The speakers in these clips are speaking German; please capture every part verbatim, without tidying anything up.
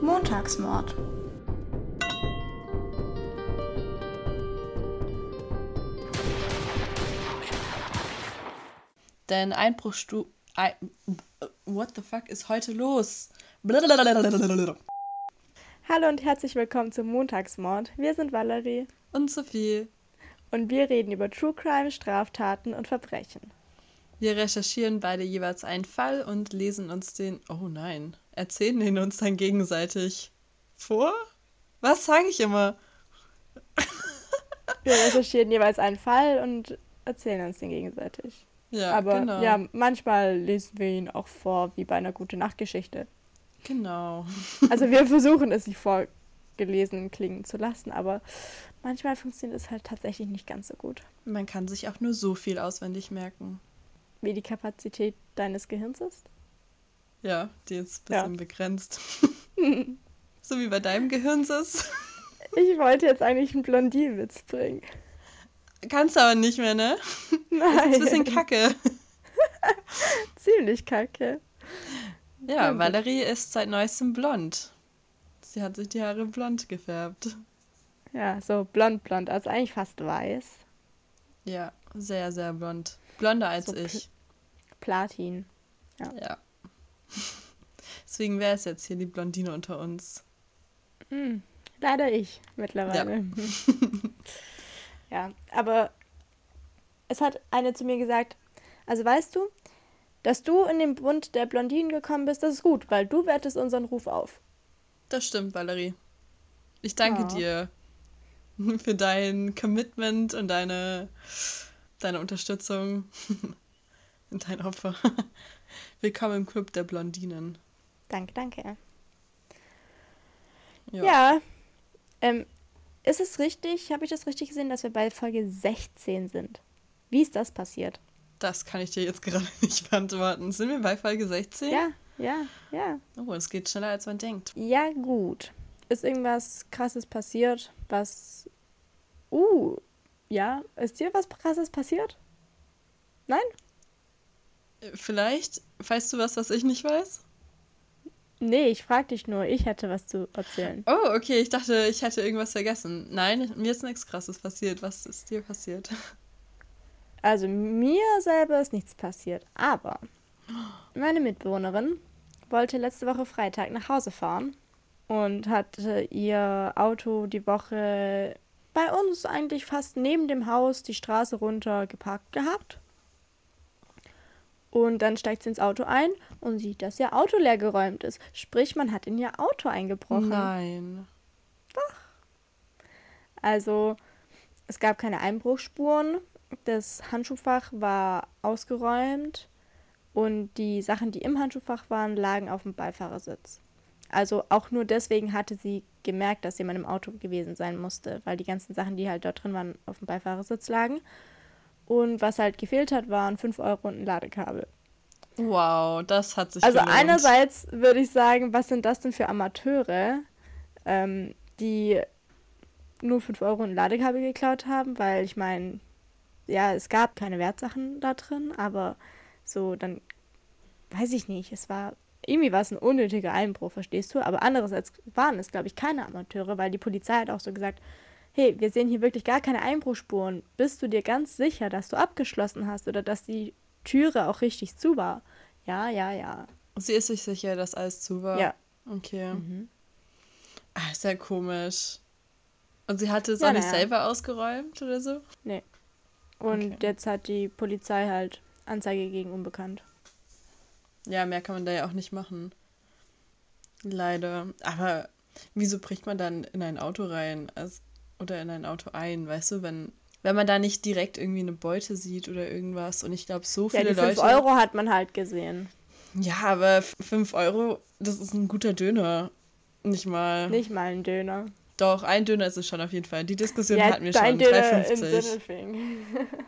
Montagsmord. Denn Einbruchstu... Ein... What the fuck ist heute los? Hallo und herzlich willkommen zum Montagsmord. Wir sind Valerie. Und Sophie. Und wir reden über True Crime, Straftaten und Verbrechen. Wir recherchieren beide jeweils einen Fall und lesen uns den... Oh nein. Erzählen ihn uns dann gegenseitig vor? Was sage ich immer? Wir recherchieren jeweils einen Fall und erzählen uns den gegenseitig. Ja, Aber genau. ja, manchmal lesen wir ihn auch vor, wie bei einer Gute-Nacht-Geschichte. Genau. Also wir versuchen es nicht vorgelesen klingen zu lassen, aber manchmal funktioniert es halt tatsächlich nicht ganz so gut. Man kann sich auch nur so viel auswendig merken. Wie die Kapazität deines Gehirns ist? Ja, die ist ein bisschen Ja. begrenzt. So wie bei deinem Gehirn ist. Ich wollte jetzt eigentlich einen Blondinenwitz bringen. Kannst du aber nicht mehr, ne? Nein. Das ist ein bisschen kacke. Ziemlich kacke. Ja, Ja, Valerie ist seit neuestem blond. Sie hat sich die Haare blond gefärbt. Ja, so blond, blond, also eigentlich fast weiß. Ja, sehr, sehr blond. Blonder als So ich. Platin. Ja. Deswegen wäre es jetzt hier die Blondine unter uns. Hm, leider ich mittlerweile. Ja. Ja, aber es hat eine zu mir gesagt, also weißt du, dass du in den Bund der Blondinen gekommen bist, das ist gut, weil du wertest unseren Ruf auf. Das stimmt, Valerie. Ich danke Ja. dir für dein Commitment und deine, deine Unterstützung und dein Opfer. Willkommen im Club der Blondinen. Danke, danke. Ja. Ja, ähm, ist es richtig, habe ich das richtig gesehen, dass wir bei Folge sechzehn sind? Wie ist das passiert? Das kann ich dir jetzt gerade nicht beantworten. Sind wir bei Folge sechzehn? Ja, ja, ja. Oh, es geht schneller, als man denkt. Ja, gut. Ist irgendwas Krasses passiert, was... Uh, ja. Ist dir was Krasses passiert? Nein? Vielleicht, weißt du was, was ich nicht weiß? Nee, ich frag dich nur. Ich hätte was zu erzählen. Oh, okay, ich dachte, ich hätte irgendwas vergessen. Nein, mir ist nichts Krasses passiert. Was ist dir passiert? Also mir selber ist nichts passiert, aber meine Mitbewohnerin wollte letzte Woche Freitag nach Hause fahren und hatte ihr Auto die Woche bei uns eigentlich fast neben dem Haus die Straße runter geparkt gehabt. Und dann steigt sie ins Auto ein und sieht, dass ihr Auto leer geräumt ist. Sprich, man hat in ihr Auto eingebrochen. Nein. Also es gab keine Einbruchsspuren. Das Handschuhfach war ausgeräumt und die Sachen, die im Handschuhfach waren, lagen auf dem Beifahrersitz. Also auch nur deswegen hatte sie gemerkt, dass jemand im Auto gewesen sein musste, weil die ganzen Sachen, die halt dort drin waren, auf dem Beifahrersitz lagen. Und was halt gefehlt hat, waren fünf Euro und ein Ladekabel. Wow, das hat sich Also gelohnt. einerseits würde ich sagen, was sind das denn für Amateure, ähm, die nur fünf Euro und ein Ladekabel geklaut haben, weil ich meine, ja, es gab keine Wertsachen da drin, aber so dann, weiß ich nicht, es war, irgendwie war es ein unnötiger Einbruch, verstehst du? Aber andererseits waren es, glaube ich, keine Amateure, weil die Polizei hat auch so gesagt, hey, wir sehen hier wirklich gar keine Einbruchsspuren. Bist du dir ganz sicher, dass du abgeschlossen hast oder dass die Türe auch richtig zu war? Ja, ja, ja. Sie ist sich sicher, dass alles zu war? Ja. Okay. Mhm. Ah, ist ja komisch. Und sie hatte es Ja, auch nicht naja. selber ausgeräumt oder so? Nee. Und Okay. jetzt hat die Polizei halt Anzeige gegen Unbekannt. Ja, mehr kann man da ja auch nicht machen. Leider. Aber wieso bricht man dann in ein Auto rein? Also, oder in ein Auto ein, weißt du, wenn, wenn man da nicht direkt irgendwie eine Beute sieht oder irgendwas. Und ich glaube, so Ja, viele die fünf Leute... Euro hat man halt gesehen. Ja, aber fünf Euro, das ist ein guter Döner. Nicht mal. Nicht mal ein Döner. Doch, ein Döner ist es schon auf jeden Fall. Die Diskussion Ja, hatten wir dein schon. Döner drei in fünfzig. Sindelfingen.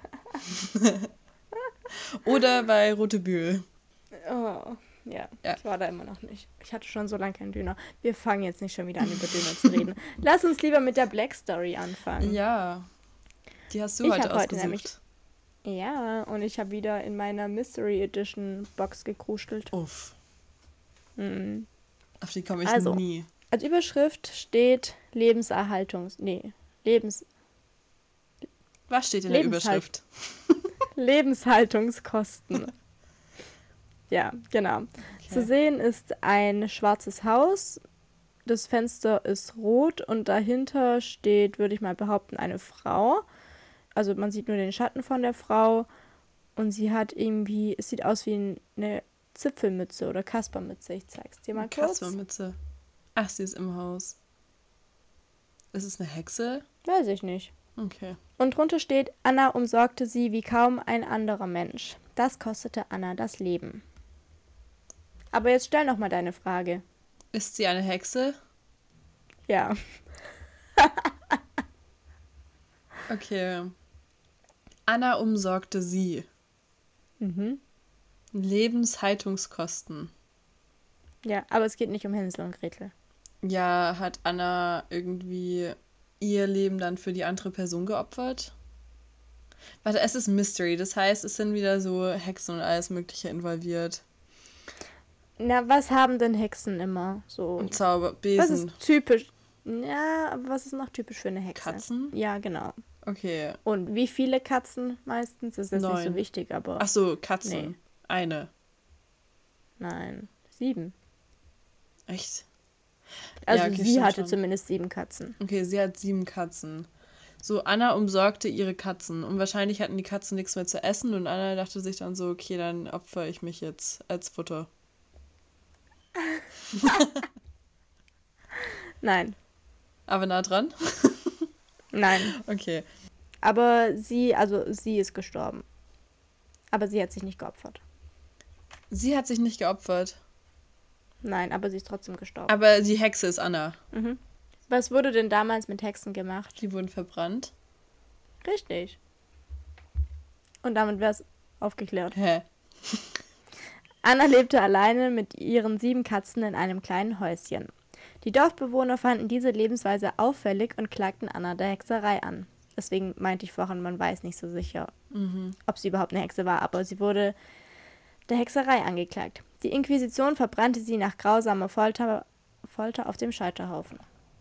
Oder bei Rote Bühl. Oh, ja, Ja. ich war da immer noch nicht. Ich hatte schon so lange keinen Döner. Wir fangen jetzt nicht schon wieder an, über Döner zu reden. Lass uns lieber mit der Black Story anfangen. Ja. Die hast du Ich heute hab heute ausgesucht. nämlich- Ja, und ich habe wieder in meiner Mystery Edition Box gekruschelt. Uff. Mhm. Auf die komme ich Also. nie. Als Überschrift steht Lebenserhaltungs... Nee, Lebens... Was steht in der Überschrift? Lebenshaltungskosten. Ja, genau. Okay. Zu sehen ist ein schwarzes Haus. Das Fenster ist rot und dahinter steht, würde ich mal behaupten, eine Frau. Also man sieht nur den Schatten von der Frau und sie hat irgendwie, es sieht aus wie eine Zipfelmütze oder Kaspermütze. Ich zeig's dir mal kurz. Kaspermütze. Ach, sie ist im Haus. Ist es eine Hexe? Weiß ich nicht. Okay. Und drunter steht, Anna umsorgte sie wie kaum ein anderer Mensch. Das kostete Anna das Leben. Aber jetzt stell noch mal deine Frage. Ist sie eine Hexe? Ja. Okay. Anna umsorgte sie. Mhm. Lebenshaltungskosten. Ja, aber es geht nicht um Hänsel und Gretel. Ja, hat Anna irgendwie ihr Leben dann für die andere Person geopfert? Warte, es ist Mystery, das heißt, es sind wieder so Hexen und alles Mögliche involviert. Na, was haben denn Hexen immer? So. Und Zauber, Was Besen, ist typisch? Ja, aber was ist noch typisch für eine Hexe? Katzen? Ja, genau. Okay. Und wie viele Katzen meistens? Das ist jetzt nicht so Neun. wichtig, aber Ach so, Katzen. Nee. Eine. nein, sieben. Echt? Also Ja, okay, sie stimmt hatte schon. zumindest sieben Katzen. Okay, sie hat sieben Katzen. So, Anna umsorgte ihre Katzen. Und wahrscheinlich hatten die Katzen nichts mehr zu essen. Und Anna dachte sich dann so, okay, dann opfere ich mich jetzt als Futter. Nein, Aber nah dran? nein. Okay. Aber sie, also sie ist gestorben. Aber sie hat sich nicht geopfert. Sie hat sich nicht geopfert. Nein, aber sie ist trotzdem gestorben. Aber die Hexe ist Anna. Mhm. Was wurde denn damals mit Hexen gemacht? Die wurden verbrannt. Richtig. Und damit wäre es aufgeklärt. Hä? Anna lebte alleine mit ihren sieben Katzen in einem kleinen Häuschen. Die Dorfbewohner fanden diese Lebensweise auffällig und klagten Anna der Hexerei an. Deswegen meinte ich vorhin, man weiß nicht so sicher, Mhm. ob sie überhaupt eine Hexe war, aber sie wurde der Hexerei angeklagt. Die Inquisition verbrannte sie nach grausamer Folter, Folter auf dem Scheiterhaufen.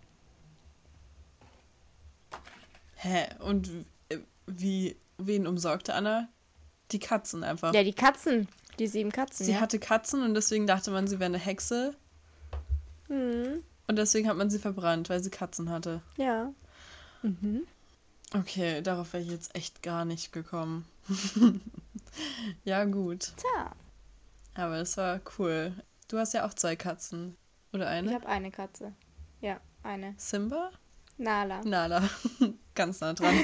Hä? Und äh, wie, wen umsorgte Anna? Die Katzen einfach. Ja, die Katzen, die sieben Katzen, Sie ja. hatte Katzen und deswegen dachte man, sie wäre eine Hexe. Hm, Und deswegen hat man sie verbrannt, weil sie Katzen hatte. ja. Mhm. Okay, darauf wäre ich jetzt echt gar nicht gekommen. Ja, gut. Tja, Aber es war cool. Du hast ja auch zwei Katzen. Oder ich eine? habe eine Katze. Ja, eine. Simba? Nala. Nala. Ganz nah dran.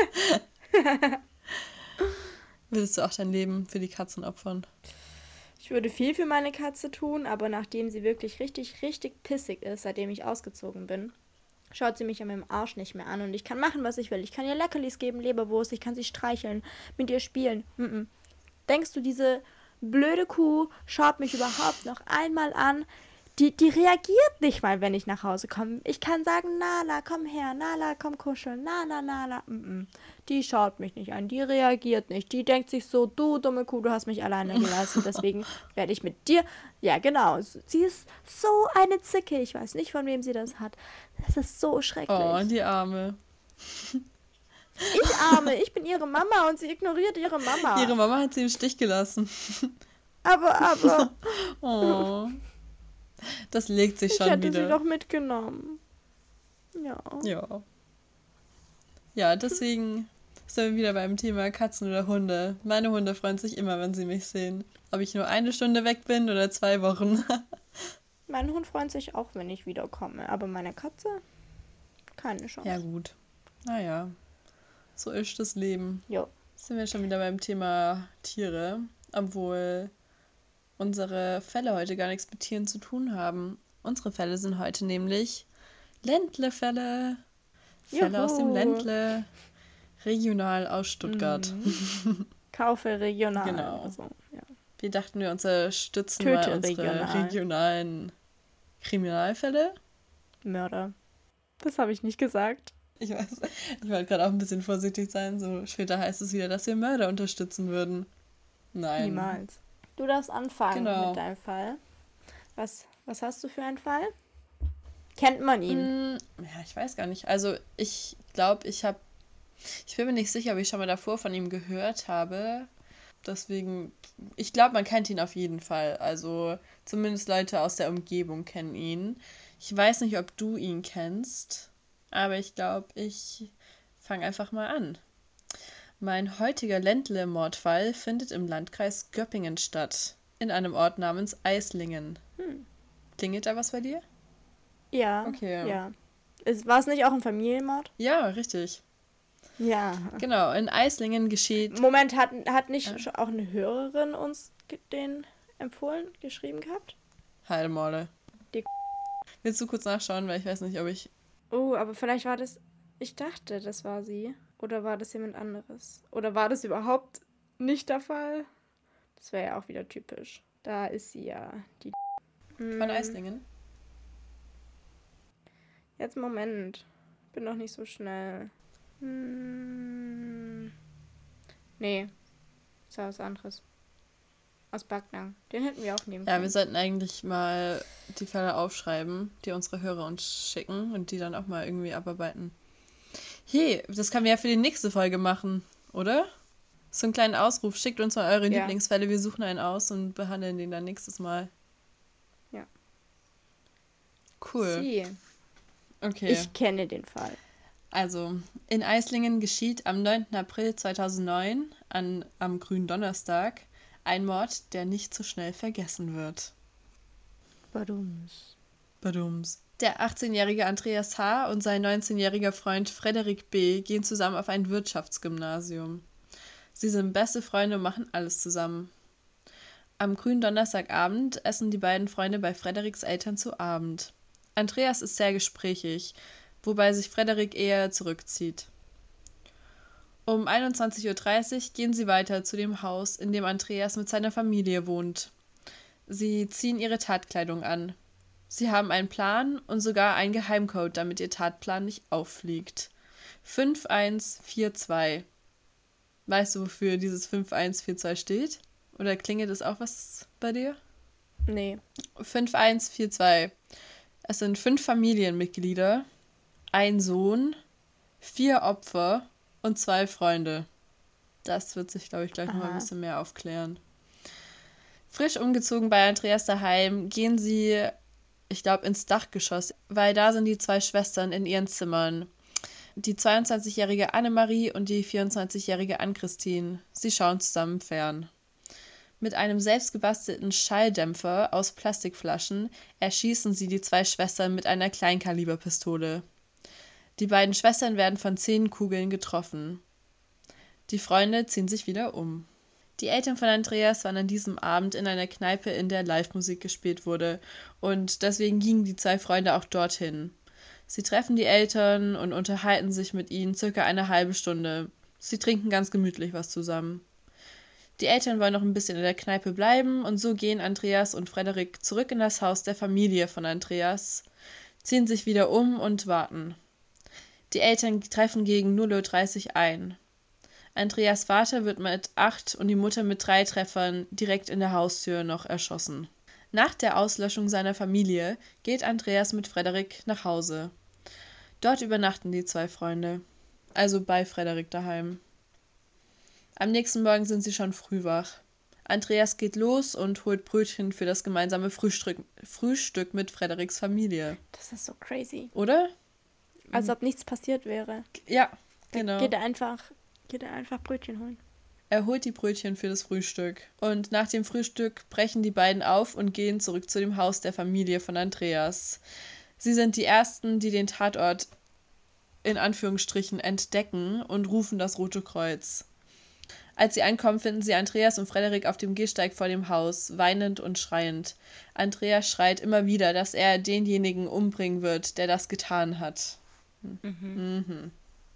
Willst du auch dein Leben für die Katzen opfern? Ich würde viel für meine Katze tun, aber nachdem sie wirklich richtig, richtig pissig ist, seitdem ich ausgezogen bin, schaut sie mich an meinem Arsch nicht mehr an und ich kann machen, was ich will. Ich kann ihr Leckerlis geben, Leberwurst, ich kann sie streicheln, mit ihr spielen. Mm-mm. Denkst du, diese blöde Kuh schaut mich überhaupt noch einmal an? Die, die reagiert nicht mal, wenn ich nach Hause komme. Ich kann sagen, Nala, komm her, Nala, komm kuscheln, Nala, Nala. Mm-mm. Die schaut mich nicht an, die reagiert nicht. Die denkt sich so, du dumme Kuh, du hast mich alleine gelassen, deswegen werde ich mit dir... Ja, genau, sie ist so eine Zicke. Ich weiß nicht, von wem sie das hat. Das ist so schrecklich. Oh, die Arme. Ich arme, ich bin ihre Mama und sie ignoriert ihre Mama. Ihre Mama hat sie im Stich gelassen. Aber, aber, Oh. Das legt sich ich schon hätte wieder. sie doch mitgenommen. Ja. Ja. Ja, deswegen sind wir wieder beim Thema Katzen oder Hunde. Meine Hunde freuen sich immer, wenn sie mich sehen. Ob ich nur eine Stunde weg bin oder zwei Wochen. Mein Hund freut sich auch, wenn ich wiederkomme. Aber meine Katze? Keine Chance. Ja, gut. Naja, so ist das Leben. Jo. Sind wir schon wieder beim Thema Tiere, obwohl unsere Fälle heute gar nichts mit Tieren zu tun haben. Unsere Fälle sind heute nämlich Ländle-Fälle. Fälle aus dem Juhu. Ländle. Regional aus Stuttgart. Mhm. Kaufe regional. Genau. Also, ja. Wir dachten, wir unterstützen Töte mal unsere regional. regionalen Kriminalfälle. Mörder. Das habe ich nicht gesagt. Ich weiß, ich wollte gerade auch ein bisschen vorsichtig sein. So später heißt es wieder, dass wir Mörder unterstützen würden. Nein. Niemals. Du darfst anfangen Genau. mit deinem Fall. Was, was hast du für einen Fall? Kennt man ihn? Mm, ja, ich weiß gar nicht. Also ich glaube, ich habe, ich bin mir nicht sicher, ob ich schon mal davor von ihm gehört habe. Deswegen, ich glaube, man kennt ihn auf jeden Fall. Also zumindest Leute aus der Umgebung kennen ihn. Ich weiß nicht, ob du ihn kennst, aber ich glaube, ich fange einfach mal an. Mein heutiger Ländle-Mordfall findet im Landkreis Göppingen statt, in einem Ort namens Eislingen. Hm. Klingelt da was bei dir? Ja. Okay. Ja. Ist, war es nicht auch ein Familienmord? Ja, richtig. Ja. Genau, in Eislingen geschieht... Moment, hat, hat nicht Ja. schon auch eine Hörerin uns ge- den empfohlen, geschrieben gehabt? Heidemorle. Die- Willst du kurz nachschauen, weil ich weiß nicht, ob ich... Oh, aber vielleicht war das... Ich dachte, das war sie. Oder war das jemand anderes? Oder war das überhaupt nicht der Fall? Das wäre ja auch wieder typisch. Da ist sie ja, die... Von Hm, Eislingen? Jetzt Moment. Bin noch nicht so schnell. Hm. Nee. Das war was anderes. Aus Backnang. Den hätten wir auch nehmen Ja, können. wir sollten eigentlich mal die Fälle aufschreiben, die unsere Hörer uns schicken und die dann auch mal irgendwie abarbeiten. Hey, das können wir ja für die nächste Folge machen, oder? So einen kleinen Ausruf. Schickt uns mal eure Ja. Lieblingsfälle, wir suchen einen aus und behandeln den dann nächstes Mal. Ja. Cool. Sie. Okay. Ich kenne den Fall. Also, in Eislingen geschieht am neunten April zweitausendneun, an, am Gründonnerstag, ein Mord, der nicht so schnell vergessen wird. Badums. Badums. Der achtzehnjährige Andreas H. und sein neunzehnjähriger Freund Frederik B. gehen zusammen auf ein Wirtschaftsgymnasium. Sie sind beste Freunde und machen alles zusammen. Am Gründonnerstagabend essen die beiden Freunde bei Frederiks Eltern zu Abend. Andreas ist sehr gesprächig, wobei sich Frederik eher zurückzieht. Um einundzwanzig Uhr dreißig gehen sie weiter zu dem Haus, in dem Andreas mit seiner Familie wohnt. Sie ziehen ihre Tatkleidung an. Sie haben einen Plan und sogar einen Geheimcode, damit ihr Tatplan nicht auffliegt. fünf eins vier zwei. Weißt du, wofür dieses fünf eins vier zwei steht? Oder klingelt es auch was bei dir? Nee. fünf eins vier zwei. Es sind fünf Familienmitglieder, ein Sohn, vier Opfer und zwei Freunde. Das wird sich, glaube ich, gleich noch mal ein Aha. bisschen mehr aufklären. Frisch umgezogen bei Andreas daheim gehen sie, ich glaube, ins Dachgeschoss, weil da sind die zwei Schwestern in ihren Zimmern. Die zweiundzwanzigjährige Annemarie und die vierundzwanzigjährige Ann-Christine. Sie schauen zusammen fern. Mit einem selbstgebastelten Schalldämpfer aus Plastikflaschen erschießen sie die zwei Schwestern mit einer Kleinkaliberpistole. Die beiden Schwestern werden von zehn Kugeln getroffen. Die Freunde ziehen sich wieder um. Die Eltern von Andreas waren an diesem Abend in einer Kneipe, in der Live-Musik gespielt wurde, und deswegen gingen die zwei Freunde auch dorthin. Sie treffen die Eltern und unterhalten sich mit ihnen circa eine halbe Stunde. Sie trinken ganz gemütlich was zusammen. Die Eltern wollen noch ein bisschen in der Kneipe bleiben und so gehen Andreas und Frederik zurück in das Haus der Familie von Andreas, ziehen sich wieder um und warten. Die Eltern treffen gegen null Uhr dreißig ein. Andreas Vater wird mit acht und die Mutter mit drei Treffern direkt in der Haustür noch erschossen. Nach der Auslöschung seiner Familie geht Andreas mit Frederik nach Hause. Dort übernachten die zwei Freunde, also bei Frederik daheim. Am nächsten Morgen sind sie schon früh wach. Andreas geht los und holt Brötchen für das gemeinsame Frühstück, Frühstück mit Frederiks Familie. Das ist so crazy. Oder? Als ob nichts passiert wäre. Ja, Da genau. Geht er einfach, geht er einfach Brötchen holen. Er holt die Brötchen für das Frühstück. Und nach dem Frühstück brechen die beiden auf und gehen zurück zu dem Haus der Familie von Andreas. Sie sind die Ersten, die den Tatort in Anführungsstrichen entdecken und rufen das Rote Kreuz. Als sie ankommen, finden sie Andreas und Frederik auf dem Gehsteig vor dem Haus, weinend und schreiend. Andreas schreit immer wieder, dass er denjenigen umbringen wird, der das getan hat. Mhm. Mhm.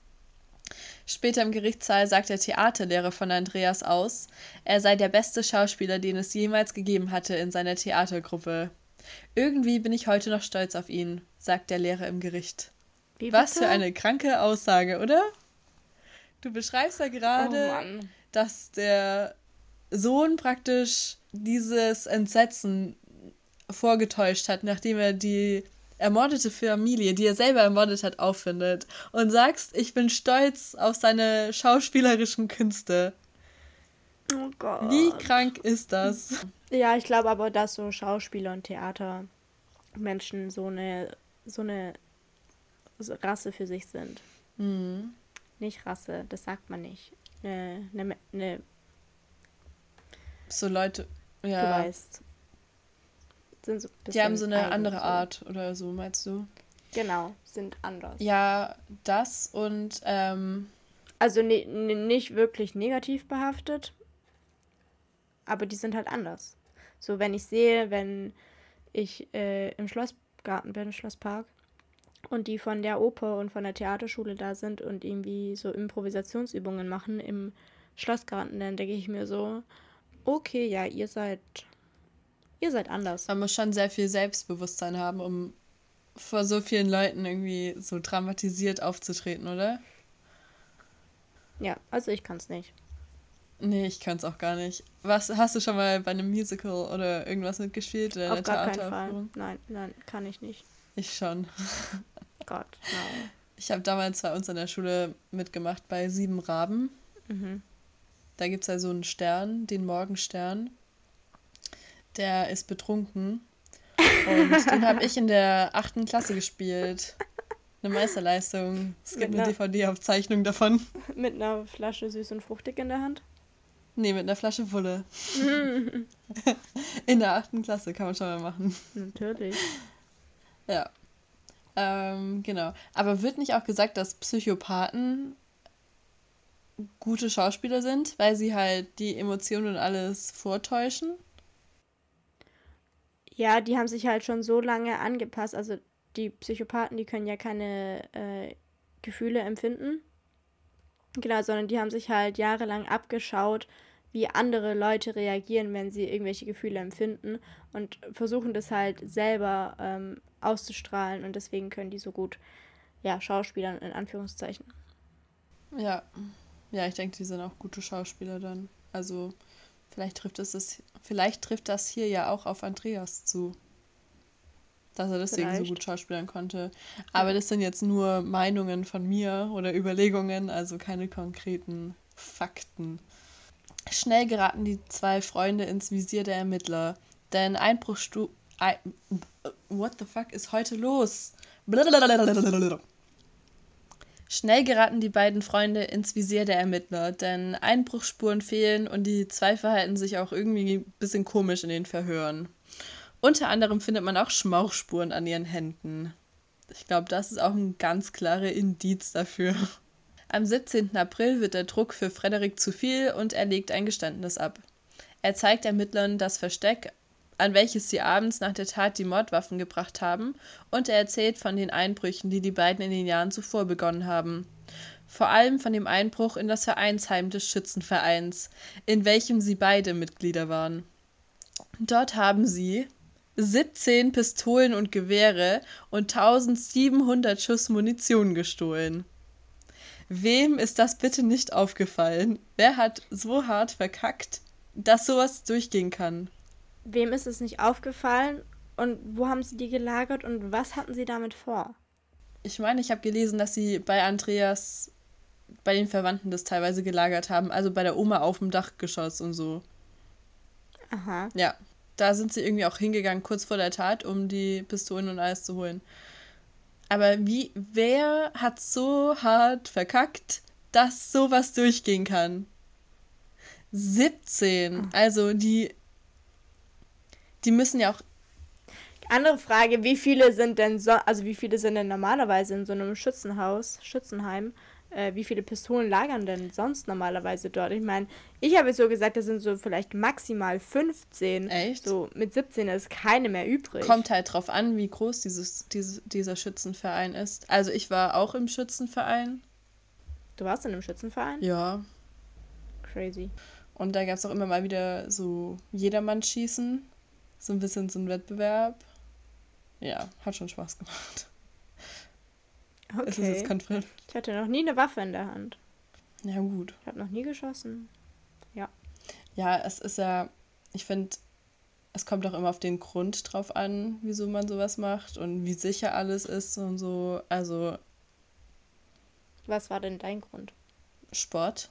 Später im Gerichtssaal sagt der Theaterlehrer von Andreas aus, er sei der beste Schauspieler, den es jemals gegeben hatte in seiner Theatergruppe. Irgendwie bin ich heute noch stolz auf ihn, sagt der Lehrer im Gericht. Wie Was bitte? für eine kranke Aussage, oder? Du beschreibst ja Oh gerade, Mann. dass der Sohn praktisch dieses Entsetzen vorgetäuscht hat, nachdem er die ermordete Familie, die er selber ermordet hat, auffindet und sagst, ich bin stolz auf seine schauspielerischen Künste. Oh Gott. Wie krank ist das? Ja, ich glaube aber, dass so Schauspieler und Theatermenschen so eine, so eine Rasse für sich sind. Mhm. Nicht Rasse, das sagt man nicht. Eine, eine, eine So Leute, du ja, weißt. Sind so ein die haben bisschen so eine eigen, andere so. Art oder so, meinst du? Genau, sind anders. Ja, das und ähm, Also ne, ne, nicht wirklich negativ behaftet, aber die sind halt anders. So, wenn ich sehe, wenn ich äh, im Schlossgarten bin, im Schlosspark, und die von der Oper und von der Theaterschule da sind und irgendwie so Improvisationsübungen machen im Schlossgarten, dann denke ich mir so, okay, ja, ihr seid, ihr seid anders. man muss schon sehr viel Selbstbewusstsein haben, um vor so vielen Leuten irgendwie so dramatisiert aufzutreten, oder? Ja, also ich kann es nicht. Nee, ich kann es auch gar nicht. Was, hast du schon mal bei einem Musical oder irgendwas mitgespielt oder Auf einer gar keinen Fall. Theateraufführung? Nein, nein, kann ich nicht. Ich schon. Gott, nein. Ich habe damals bei uns an der Schule mitgemacht bei Sieben Raben. Mhm. Da gibt es ja so einen Stern, den Morgenstern. Der ist betrunken. Und den habe ich in der achten Klasse gespielt. Eine Meisterleistung. Es gibt Mit eine einer- D V D-Aufzeichnung davon. Mit einer Flasche süß und fruchtig in der Hand. Nee, mit einer Flasche Wulle. In der achten Klasse kann man schon mal machen. Natürlich. Ja. Ähm, genau. Aber wird nicht auch gesagt, dass Psychopathen gute Schauspieler sind, weil sie halt die Emotionen und alles vortäuschen? Ja, die haben sich halt schon so lange angepasst. Also die Psychopathen, die können ja keine äh, Gefühle empfinden. Genau, sondern die haben sich halt jahrelang abgeschaut, wie andere Leute reagieren, wenn sie irgendwelche Gefühle empfinden und versuchen das halt selber ähm, auszustrahlen und deswegen können die so gut, ja, Schauspielern in Anführungszeichen. Ja. Ja, ich denke, die sind auch gute Schauspieler dann. Also, vielleicht trifft es das, vielleicht trifft das hier ja auch auf Andreas zu. Dass er deswegen so Vielleicht. gut schauspielern konnte. Aber das sind jetzt nur Meinungen von mir oder Überlegungen, also keine konkreten Fakten. Schnell geraten die zwei Freunde ins Visier der Ermittler. Denn Einbruchstu... Ein... What the fuck ist heute los? Blablabla. Schnell geraten die beiden Freunde ins Visier der Ermittler, denn Einbruchsspuren fehlen und die zwei verhalten sich auch irgendwie ein bisschen komisch in den Verhören. Unter anderem findet man auch Schmauchspuren an ihren Händen. Ich glaube, das ist auch ein ganz klarer Indiz dafür. Am siebzehnten April wird der Druck für Frederik zu viel und er legt ein Geständnis ab. Er zeigt Ermittlern das Versteck, an welches sie abends nach der Tat die Mordwaffen gebracht haben, und er erzählt von den Einbrüchen, die die beiden in den Jahren zuvor begonnen haben. Vor allem von dem Einbruch in das Vereinsheim des Schützenvereins, in welchem sie beide Mitglieder waren. Dort haben sie siebzehn Pistolen und Gewehre und tausendsiebenhundert Schuss Munition gestohlen. Wem ist das bitte nicht aufgefallen? Wer hat so hart verkackt, dass sowas durchgehen kann? Wem ist es nicht aufgefallen und wo haben sie die gelagert und was hatten sie damit vor? Ich meine, ich habe gelesen, dass sie bei Andreas, bei den Verwandten das teilweise gelagert haben, also bei der Oma auf dem Dachgeschoss und so. Aha. Ja, da sind sie irgendwie auch hingegangen, kurz vor der Tat, um die Pistolen und alles zu holen. Aber wie, wer hat so hart verkackt, dass sowas durchgehen kann? siebzehn. Also die, die müssen ja auch, Andere Frage, wie viele sind denn so, also wie viele sind denn normalerweise in so einem Schützenhaus, Schützenheim, äh, wie viele Pistolen lagern denn sonst normalerweise dort? Ich meine, ich habe jetzt so gesagt, das sind so vielleicht maximal fünfzehn. echt? So mit siebzehn ist keine mehr übrig. Kommt halt drauf an, wie groß dieses, dieses, dieser Schützenverein ist. Also ich war auch im Schützenverein. Du warst in einem Schützenverein? Ja. Crazy. Und da gab es auch immer mal wieder so Jedermann-Schießen. So ein bisschen so ein Wettbewerb. Ja, hat schon Spaß gemacht. Ist es jetzt Okay. konfirmiert? Ich hatte noch nie eine Waffe in der Hand. Ja, gut. Ich habe noch nie geschossen. Ja, es ist ja, ich finde, es kommt auch immer auf den Grund drauf an, wieso man sowas macht und wie sicher alles ist und so. Also Was war denn dein Grund? Sport,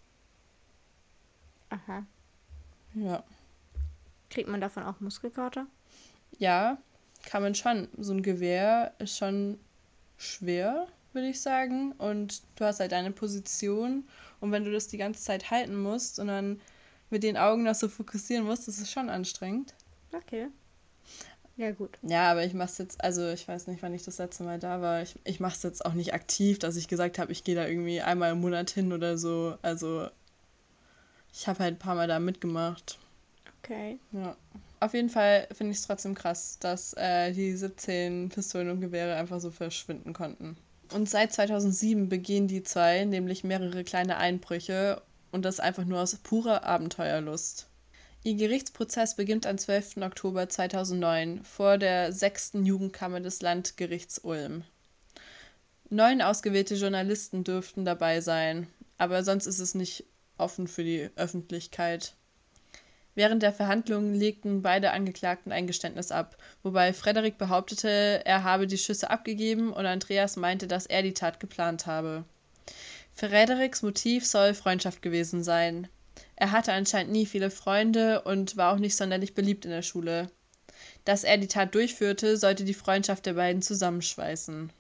Aha. ja. Kriegt man davon auch Muskelkater? Ja, kann man schon. So ein Gewehr ist schon schwer, würde ich sagen. Und du hast halt deine Position. Und wenn du das die ganze Zeit halten musst und dann mit den Augen noch so fokussieren musst, das ist schon anstrengend. Okay. Ja, gut. Ja, aber ich mach's jetzt, also ich weiß nicht, wann ich das letzte Mal da war. Ich, ich mach's jetzt auch nicht aktiv, dass ich gesagt habe, ich gehe da irgendwie einmal im Monat hin oder so. Also ich habe halt ein paar Mal da mitgemacht. Okay. Ja. Auf jeden Fall finde ich es trotzdem krass, dass äh, die siebzehn Pistolen und Gewehre einfach so verschwinden konnten. Und seit zweitausendsieben begehen die zwei nämlich mehrere kleine Einbrüche und das einfach nur aus purer Abenteuerlust. Ihr Gerichtsprozess beginnt am zwölften Oktober zweitausendneun vor der sechsten Jugendkammer des Landgerichts Ulm. Neun ausgewählte Journalisten dürften dabei sein, aber sonst ist es nicht offen für die Öffentlichkeit. Während der Verhandlungen legten beide Angeklagten ein Geständnis ab, wobei Frederik behauptete, er habe die Schüsse abgegeben und Andreas meinte, dass er die Tat geplant habe. Frederiks Motiv soll Freundschaft gewesen sein. Er hatte anscheinend nie viele Freunde und war auch nicht sonderlich beliebt in der Schule. Dass er die Tat durchführte, sollte die Freundschaft der beiden zusammenschweißen.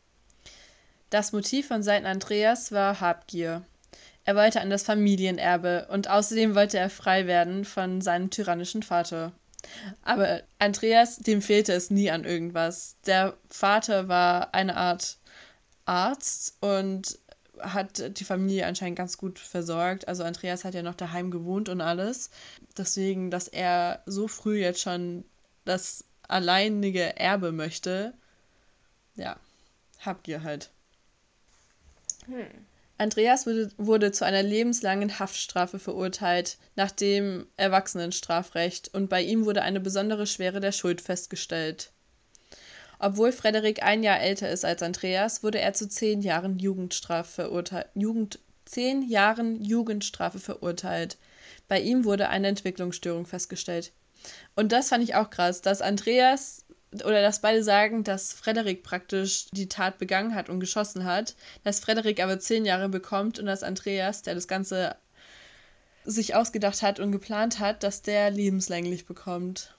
Das Motiv von Seiten Andreas war Habgier. Er wollte an das Familienerbe und außerdem wollte er frei werden von seinem tyrannischen Vater. Aber Andreas, dem fehlte es nie an irgendwas. Der Vater war eine Art Arzt und hat die Familie anscheinend ganz gut versorgt. Also Andreas hat ja noch daheim gewohnt und alles. Deswegen, dass er so früh jetzt schon das alleinige Erbe möchte, ja, Habgier halt. Hm. Andreas wurde, wurde zu einer lebenslangen Haftstrafe verurteilt, nach dem Erwachsenenstrafrecht, und bei ihm wurde eine besondere Schwere der Schuld festgestellt. Obwohl Frederik ein Jahr älter ist als Andreas, wurde er zu zehn Jahren Jugendstrafe verurteilt. Jugend, zehn Jahren Jugendstrafe verurteilt. Bei ihm wurde eine Entwicklungsstörung festgestellt. Und das fand ich auch krass, dass Andreas oder dass beide sagen, dass Frederik praktisch die Tat begangen hat und geschossen hat, dass Frederik aber zehn Jahre bekommt und dass Andreas, der das Ganze sich ausgedacht hat und geplant hat, dass der lebenslänglich bekommt.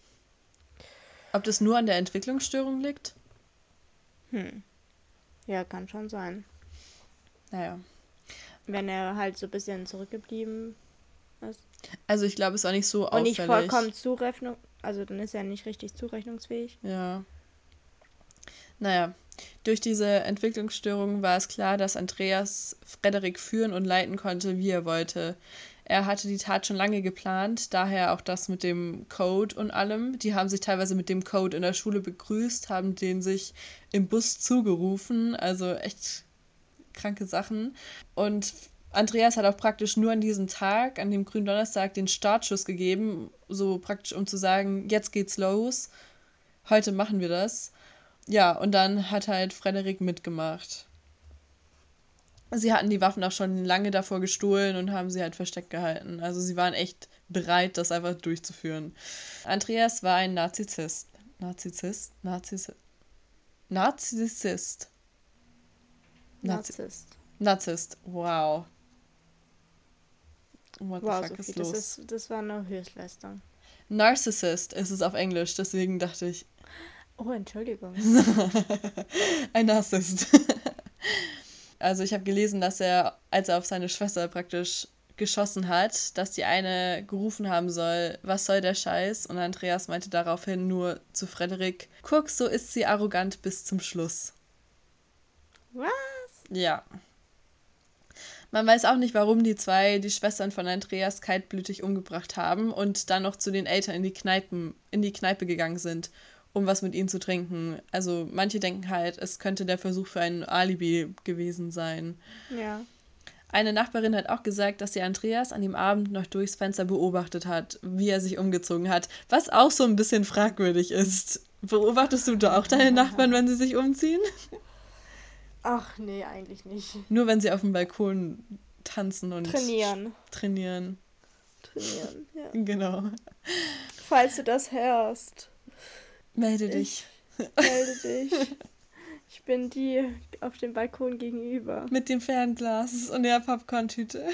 Ob das nur an der Entwicklungsstörung liegt? Hm. Ja, kann schon sein. Naja. Wenn er halt so ein bisschen zurückgeblieben ist. Also ich glaube, es war nicht so auffällig. Und nicht vollkommen Zurechnung, also dann ist er nicht richtig zurechnungsfähig. Ja. Naja, durch diese Entwicklungsstörung war es klar, dass Andreas Frederik führen und leiten konnte, wie er wollte. Er hatte die Tat schon lange geplant, daher auch das mit dem Code und allem. Die haben sich teilweise mit dem Code in der Schule begrüßt, haben den sich im Bus zugerufen, also echt kranke Sachen. Und Andreas hat auch praktisch nur an diesem Tag, an dem Gründonnerstag, den Startschuss gegeben, so praktisch um zu sagen, jetzt geht's los, heute machen wir das. Ja, und dann hat halt Frederik mitgemacht. Sie hatten die Waffen auch schon lange davor gestohlen und haben sie halt versteckt gehalten. Also sie waren echt bereit, das einfach durchzuführen. Andreas war ein Narzisst. Narzisst? Narzisst? Narzisst. Narzisst. Narzisst, wow. What the Wow, fuck ist Sophie, das, los? ist, das war eine Höchstleistung. Narcissist ist es auf Englisch, deswegen dachte ich. Oh, Entschuldigung. Ein Narzisst. Also ich habe gelesen, dass er, als er auf seine Schwester praktisch geschossen hat, dass die eine gerufen haben soll, was soll der Scheiß? Und Andreas meinte daraufhin nur zu Frederik, guck, so ist sie arrogant bis zum Schluss. Was? Ja. Man weiß auch nicht, warum die zwei die Schwestern von Andreas kaltblütig umgebracht haben und dann noch zu den Eltern in die Kneipen, in die Kneipe gegangen sind, um was mit ihnen zu trinken. Also manche denken halt, es könnte der Versuch für ein Alibi gewesen sein. Ja. Eine Nachbarin hat auch gesagt, dass sie Andreas an dem Abend noch durchs Fenster beobachtet hat, wie er sich umgezogen hat, was auch so ein bisschen fragwürdig ist. Beobachtest du da auch deine Nachbarn, wenn sie sich umziehen? Ach, nee, eigentlich nicht. Nur wenn sie auf dem Balkon tanzen und Trainieren. trainieren. Trainieren, ja. Genau. falls du das hörst. Melde dich. Ich melde dich. Ich bin die auf dem Balkon gegenüber. Mit dem Fernglas und der Popcorn-Tüte.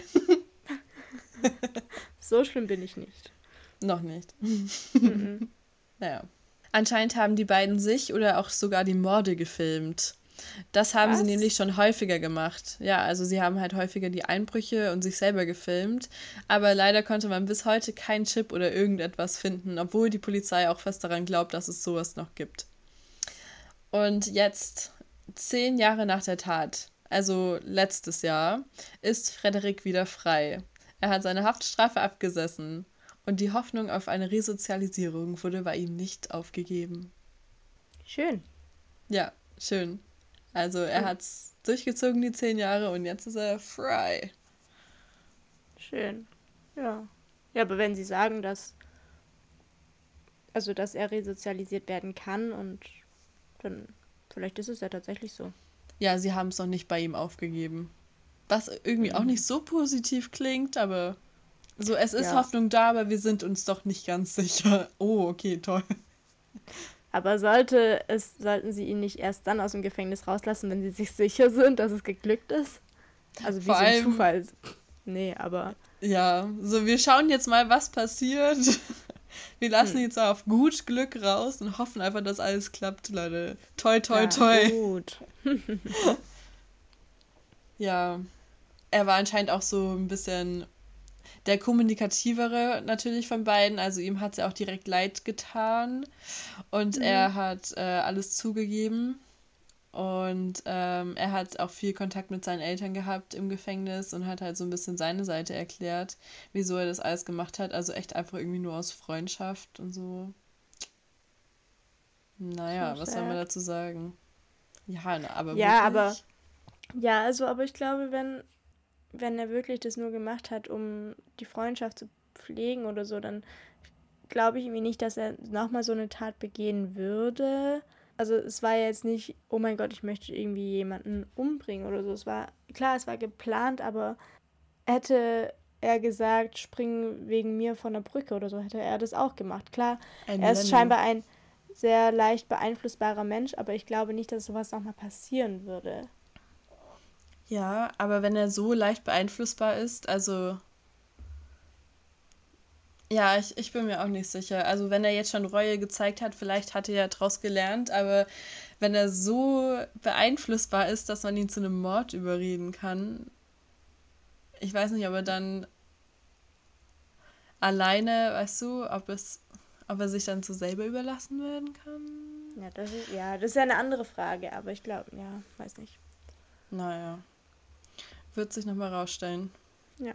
So schlimm bin ich nicht. Noch nicht. Mhm. Naja. Anscheinend haben die beiden sich oder auch sogar die Morde gefilmt. Das haben Was? sie nämlich schon häufiger gemacht. Ja, also sie haben halt häufiger die Einbrüche und sich selber gefilmt. Aber leider konnte man bis heute keinen Chip oder irgendetwas finden, obwohl die Polizei auch fest daran glaubt, dass es sowas noch gibt. Und jetzt, zehn Jahre nach der Tat, also letztes Jahr, ist Frederik wieder frei. Er hat seine Haftstrafe abgesessen. Und die Hoffnung auf eine Resozialisierung wurde bei ihm nicht aufgegeben. Schön. Ja, schön. Also er hat es durchgezogen, die zehn Jahre, und jetzt ist er frei. Schön. Ja. Ja, aber wenn Sie sagen, dass also dass er resozialisiert werden kann, und dann vielleicht ist es ja tatsächlich so. Ja, sie haben es noch nicht bei ihm aufgegeben. Was irgendwie auch nicht so positiv klingt, aber so, es ist Ja. Hoffnung da, aber wir sind uns doch nicht ganz sicher. Oh, okay, toll. Aber sollte es, sollten Sie ihn nicht erst dann aus dem Gefängnis rauslassen, wenn Sie sich sicher sind, dass es geglückt ist? Also wie Vor so ein allem- Zufall. Nee, aber Ja, so, wir schauen jetzt mal, was passiert. Wir lassen Hm. jetzt auf gut Glück raus und hoffen einfach, dass alles klappt, Leute. Toi, toi, ja, toi. gut. Ja, er war anscheinend auch so ein bisschen der kommunikativere natürlich von beiden. Also ihm hat es ja auch direkt leid getan und Mhm. er hat äh, alles zugegeben. Und ähm, er hat auch viel Kontakt mit seinen Eltern gehabt im Gefängnis und hat halt so ein bisschen seine Seite erklärt, wieso er das alles gemacht hat. Also echt einfach irgendwie nur aus Freundschaft und so. Naja, So was soll man sad. dazu sagen? Ja, na, aber Ja, wirklich? aber Ja, also, aber ich glaube, wenn, wenn er wirklich das nur gemacht hat, um die Freundschaft zu pflegen oder so, dann glaube ich irgendwie nicht, dass er nochmal so eine Tat begehen würde. Also es war jetzt nicht, oh mein Gott, ich möchte irgendwie jemanden umbringen oder so. Es war, klar, es war geplant, aber hätte er gesagt, spring wegen mir von der Brücke oder so, hätte er das auch gemacht. Klar, Ein er ist Lenny. scheinbar ein sehr leicht beeinflussbarer Mensch, aber ich glaube nicht, dass sowas nochmal passieren würde. Ja, aber wenn er so leicht beeinflussbar ist, also ja, ich, ich bin mir auch nicht sicher. Also wenn er jetzt schon Reue gezeigt hat, vielleicht hat er ja daraus gelernt, aber wenn er so beeinflussbar ist, dass man ihn zu einem Mord überreden kann, ich weiß nicht, ob er dann alleine, weißt du, ob es, ob er sich dann so selber überlassen werden kann? Ja, das ist, ja, das ist ja eine andere Frage, aber ich glaube, ja, weiß nicht. Naja, wird sich nochmal rausstellen. Ja.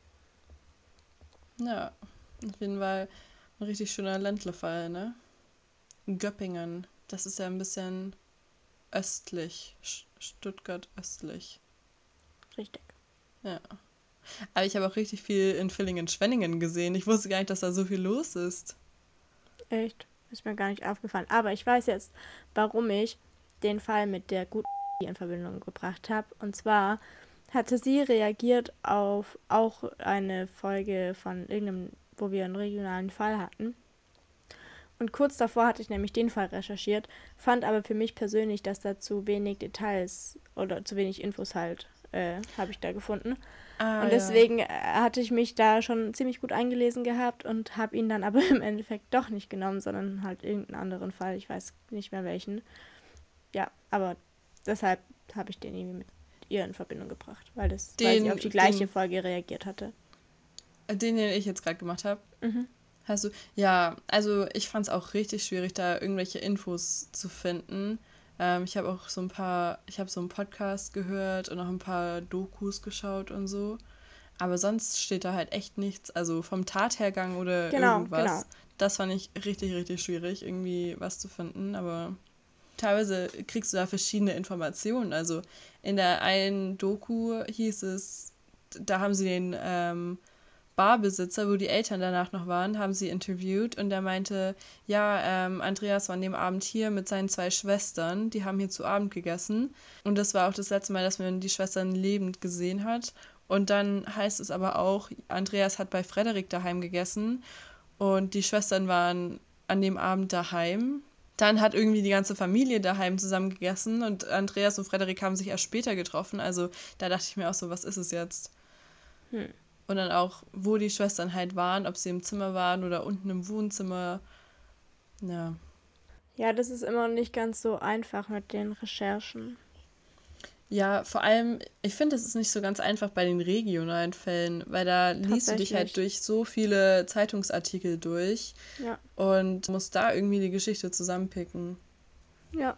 Ja, auf jeden Fall ein richtig schöner Ländlerfall, ne? In Göppingen. Das ist ja ein bisschen östlich. Sch- Stuttgart östlich. Richtig. Ja. Aber ich habe auch richtig viel in Villingen-Schwenningen gesehen. Ich wusste gar nicht, dass da so viel los ist. Echt? Ist mir gar nicht aufgefallen. Aber ich weiß jetzt, warum ich den Fall mit der guten in Verbindung gebracht habe. Und zwar hatte sie reagiert auf auch eine Folge von irgendeinem, wo wir einen regionalen Fall hatten. Und kurz davor hatte ich nämlich den Fall recherchiert, fand aber für mich persönlich, dass da zu wenig Details oder zu wenig Infos halt äh, habe ich da gefunden. Ah, Und ja. deswegen äh, hatte ich mich da schon ziemlich gut eingelesen gehabt und habe ihn dann aber im Endeffekt doch nicht genommen, sondern halt irgendeinen anderen Fall. Ich weiß nicht mehr welchen. Ja, aber deshalb habe ich den irgendwie mit ihr in Verbindung gebracht, weil, das, weil Den- sie auf die gleiche den- Folge reagiert hatte. Den, den ich jetzt gerade gemacht habe. Mhm. Hast du? Ja, also ich fand es auch richtig schwierig, da irgendwelche Infos zu finden. Ähm, ich habe auch so ein paar, ich habe so einen Podcast gehört und auch ein paar Dokus geschaut und so. Aber sonst steht da halt echt nichts. Also vom Tathergang oder Genau, irgendwas. genau. Das fand ich richtig, richtig schwierig, irgendwie was zu finden. Aber teilweise kriegst du da verschiedene Informationen. Also in der einen Doku hieß es, da haben sie den ähm, Barbesitzer, wo die Eltern danach noch waren, haben sie interviewt und der meinte, ja, ähm, Andreas war an dem Abend hier mit seinen zwei Schwestern, die haben hier zu Abend gegessen und das war auch das letzte Mal, dass man die Schwestern lebend gesehen hat. Und dann heißt es aber auch, Andreas hat bei Frederik daheim gegessen und die Schwestern waren an dem Abend daheim. Dann hat irgendwie die ganze Familie daheim zusammen gegessen und Andreas und Frederik haben sich erst später getroffen. Also da dachte ich mir auch so, was ist es jetzt? Hm. Und dann auch, wo die Schwestern halt waren, ob sie im Zimmer waren oder unten im Wohnzimmer. Ja. Ja, das ist immer nicht ganz so einfach mit den Recherchen. Ja, vor allem, ich finde, es ist nicht so ganz einfach bei den regionalen Fällen, weil da liest du dich halt Tatsächlich. durch so viele Zeitungsartikel durch Ja, und musst da irgendwie die Geschichte zusammenpicken. ja.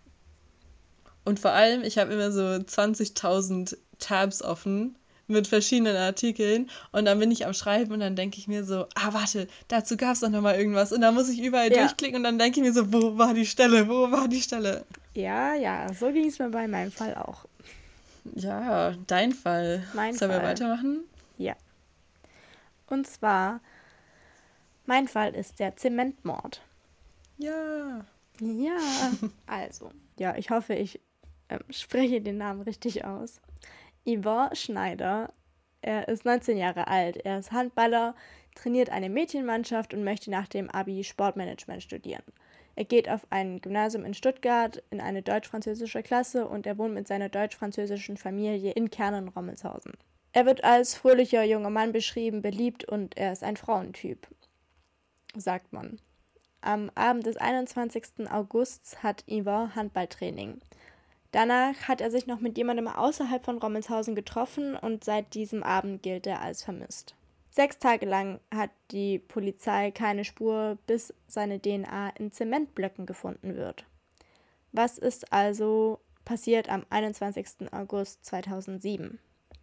Und vor allem, ich habe immer so zwanzigtausend Tabs offen mit verschiedenen Artikeln und dann bin ich am Schreiben und dann denke ich mir so, ah, warte, dazu gab es doch nochmal irgendwas und dann muss ich überall Ja. durchklicken und dann denke ich mir so, wo war die Stelle, wo war die Stelle? Ja, ja, so ging es mir bei meinem Fall auch. Ja, dein Fall. Mein Sollen wir Fall. weitermachen? Ja. Und zwar, mein Fall ist der Zementmord. Ja. Ja, also, ja, ich hoffe, ich ähm, spreche den Namen richtig aus. Yvon Schneider, er ist neunzehn Jahre alt, er ist Handballer, trainiert eine Mädchenmannschaft und möchte nach dem Abi Sportmanagement studieren. Er geht auf ein Gymnasium in Stuttgart in eine deutsch-französische Klasse und er wohnt mit seiner deutsch-französischen Familie in Kernen-Rommelshausen. Er wird als fröhlicher junger Mann beschrieben, beliebt und er ist ein Frauentyp, sagt man. Am Abend des einundzwanzigsten August hat Yvon Handballtraining. Danach hat er sich noch mit jemandem außerhalb von Rommelshausen getroffen und seit diesem Abend gilt er als vermisst. Sechs Tage lang hat die Polizei keine Spur, bis seine D N A in Zementblöcken gefunden wird. Was ist also passiert am einundzwanzigsten August zweitausendsieben?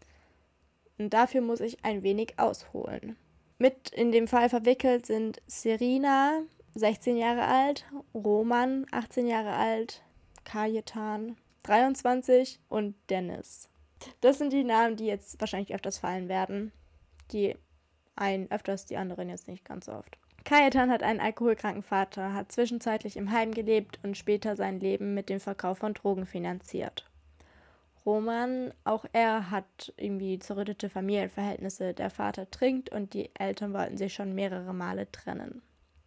Und dafür muss ich ein wenig ausholen. Mit in dem Fall verwickelt sind Serena, sechzehn Jahre alt, Roman, achtzehn Jahre alt, Kajetan, dreiundzwanzig und Dennis. Das sind die Namen, die jetzt wahrscheinlich öfters fallen werden. Die einen öfters, die anderen jetzt nicht ganz so oft. Kajetan hat einen alkoholkranken Vater, hat zwischenzeitlich im Heim gelebt und später sein Leben mit dem Verkauf von Drogen finanziert. Roman, auch er hat irgendwie zerrüttete Familienverhältnisse. Der Vater trinkt und die Eltern wollten sich schon mehrere Male trennen.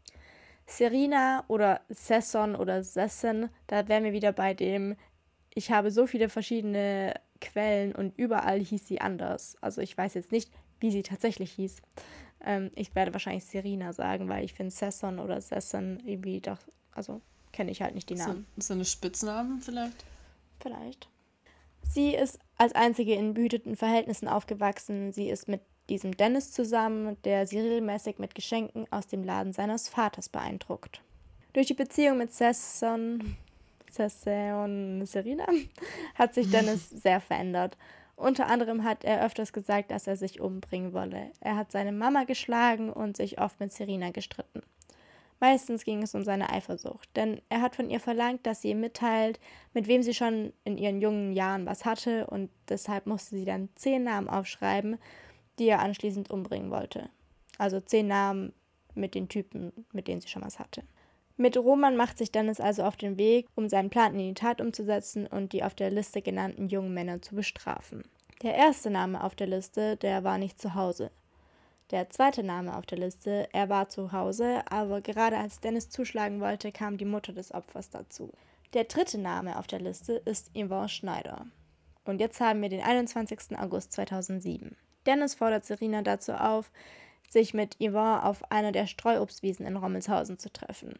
Serena oder Sesson oder Sessen, da wären wir wieder bei dem, ich habe so viele verschiedene Quellen und überall hieß sie anders. Also ich weiß jetzt nicht, wie sie tatsächlich hieß. Ähm, ich werde wahrscheinlich Serena sagen, weil ich finde Sesson oder Sessen irgendwie doch, also kenne ich halt nicht die Namen. So, so eine Spitznamen vielleicht? Vielleicht. Sie ist als einzige in behüteten Verhältnissen aufgewachsen. Sie ist mit diesem Dennis zusammen, der sie regelmäßig mit Geschenken aus dem Laden seines Vaters beeindruckt. Durch die Beziehung mit Sesson, Sesson Serena hat sich Dennis sehr verändert. Unter anderem hat er öfters gesagt, dass er sich umbringen wolle. Er hat seine Mama geschlagen und sich oft mit Serena gestritten. Meistens ging es um seine Eifersucht, denn er hat von ihr verlangt, dass sie ihm mitteilt, mit wem sie schon in ihren jungen Jahren was hatte und deshalb musste sie dann zehn Namen aufschreiben, die er anschließend umbringen wollte. Also zehn Namen mit den Typen, mit denen sie schon was hatte. Mit Roman macht sich Dennis also auf den Weg, um seinen Plan in die Tat umzusetzen und die auf der Liste genannten jungen Männer zu bestrafen. Der erste Name auf der Liste, der war nicht zu Hause. Der zweite Name auf der Liste, er war zu Hause, aber gerade als Dennis zuschlagen wollte, kam die Mutter des Opfers dazu. Der dritte Name auf der Liste ist Yvon Schneider. Und jetzt haben wir den einundzwanzigsten August zweitausendsieben. Dennis fordert Serena dazu auf, sich mit Yvon auf einer der Streuobstwiesen in Rommelshausen zu treffen.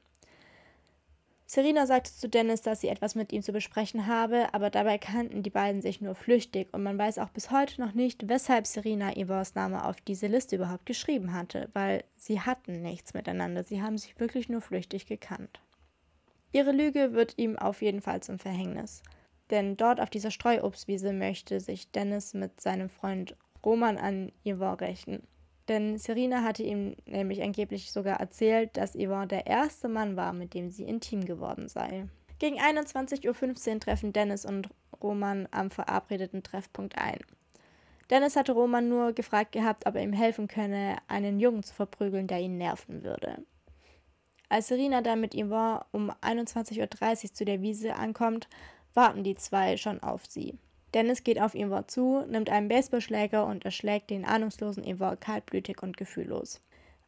Serena sagte zu Dennis, dass sie etwas mit ihm zu besprechen habe, aber dabei kannten die beiden sich nur flüchtig und man weiß auch bis heute noch nicht, weshalb Serena Yvons Name auf diese Liste überhaupt geschrieben hatte, weil sie hatten nichts miteinander, sie haben sich wirklich nur flüchtig gekannt. Ihre Lüge wird ihm auf jeden Fall zum Verhängnis, denn dort auf dieser Streuobstwiese möchte sich Dennis mit seinem Freund Roman an Yvon rächen. Denn Serena hatte ihm nämlich angeblich sogar erzählt, dass Yvon der erste Mann war, mit dem sie intim geworden sei. Gegen einundzwanzig Uhr fünfzehn treffen Dennis und Roman am verabredeten Treffpunkt ein. Dennis hatte Roman nur gefragt gehabt, ob er ihm helfen könne, einen Jungen zu verprügeln, der ihn nerven würde. Als Serena dann mit Yvon um einundzwanzig Uhr dreißig zu der Wiese ankommt, warten die zwei schon auf sie. Dennis geht auf Yvon zu, nimmt einen Baseballschläger und erschlägt den ahnungslosen Yvon kaltblütig und gefühllos.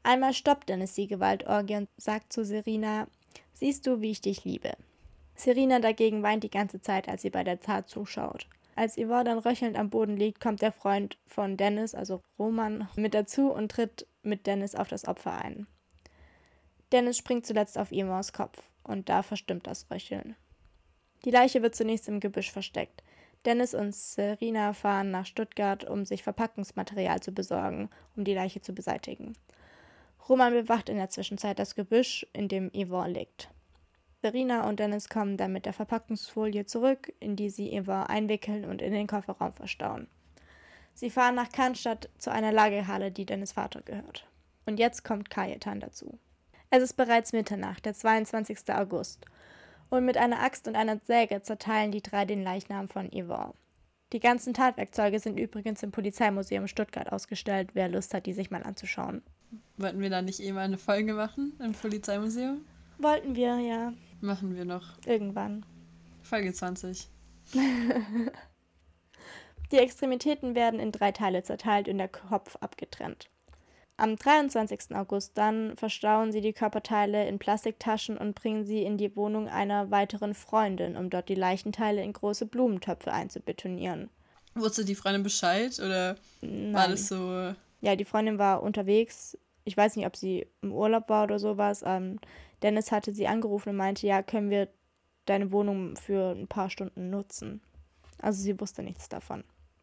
Einmal stoppt Dennis die Gewaltorgie und sagt zu Serena, siehst du, wie ich dich liebe. Serena dagegen weint die ganze Zeit, als sie bei der Tat zuschaut. Als Yvonne dann röchelnd am Boden liegt, kommt der Freund von Dennis, also Roman, mit dazu und tritt mit Dennis auf das Opfer ein. Dennis springt zuletzt auf Yvonnes Kopf und da verstummt das Röcheln. Die Leiche wird zunächst im Gebüsch versteckt. Dennis und Serena fahren nach Stuttgart, um sich Verpackungsmaterial zu besorgen, um die Leiche zu beseitigen. Roman bewacht in der Zwischenzeit das Gebüsch, in dem Yvonne liegt. Serena und Dennis kommen dann mit der Verpackungsfolie zurück, in die sie Yvonne einwickeln und in den Kofferraum verstauen. Sie fahren nach Cannstatt zu einer Lagerhalle, die Dennis' Vater gehört. Und jetzt kommt Kajetan dazu. Es ist bereits Mitternacht, der zweiundzwanzigster August. Und mit einer Axt und einer Säge zerteilen die drei den Leichnam von Yvonne. Die ganzen Tatwerkzeuge sind übrigens im Polizeimuseum Stuttgart ausgestellt, wer Lust hat, die sich mal anzuschauen. Wollten wir da nicht eh mal eine Folge machen im Polizeimuseum? Wollten wir, ja. Machen wir noch. Irgendwann. Folge zwanzig. Die Extremitäten werden in drei Teile zerteilt und der Kopf abgetrennt. Am dreiundzwanzigsten August dann verstauen sie die Körperteile in Plastiktaschen und bringen sie in die Wohnung einer weiteren Freundin, um dort die Leichenteile in große Blumentöpfe einzubetonieren. Wusste die Freundin Bescheid oder Nein. war das so? Ja, die Freundin war unterwegs. Ich weiß nicht, ob sie im Urlaub war oder sowas. Ähm, Dennis hatte sie angerufen und meinte, ja, können wir deine Wohnung für ein paar Stunden nutzen. Also sie wusste nichts davon.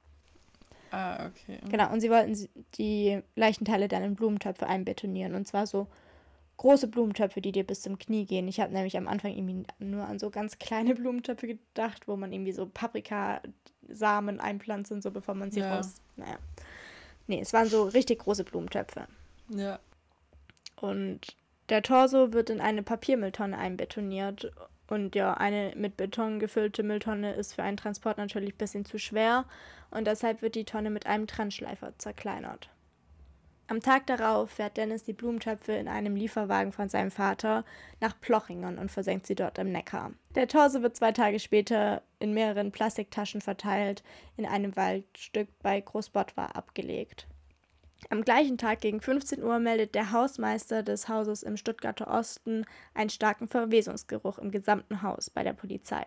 Ah, okay. Genau, und sie wollten die Leichenteile dann in Blumentöpfe einbetonieren. Und zwar so große Blumentöpfe, die dir bis zum Knie gehen. Ich habe nämlich am Anfang irgendwie nur an so ganz kleine Blumentöpfe gedacht, wo man irgendwie so Paprikasamen einpflanzt und so, bevor man sie Ja. raus... Naja. Nee, es waren so richtig große Blumentöpfe. Ja. Und der Torso wird in eine Papiermülltonne einbetoniert. Und ja, eine mit Beton gefüllte Mülltonne ist für einen Transport natürlich ein bisschen zu schwer. Und deshalb wird die Tonne mit einem Trennschleifer zerkleinert. Am Tag darauf fährt Dennis die Blumentöpfe in einem Lieferwagen von seinem Vater nach Plochingen und versenkt sie dort im Neckar. Der Torso wird zwei Tage später in mehreren Plastiktaschen verteilt, in einem Waldstück bei Großbottwar abgelegt. Am gleichen Tag gegen fünfzehn Uhr meldet der Hausmeister des Hauses im Stuttgarter Osten einen starken Verwesungsgeruch im gesamten Haus bei der Polizei.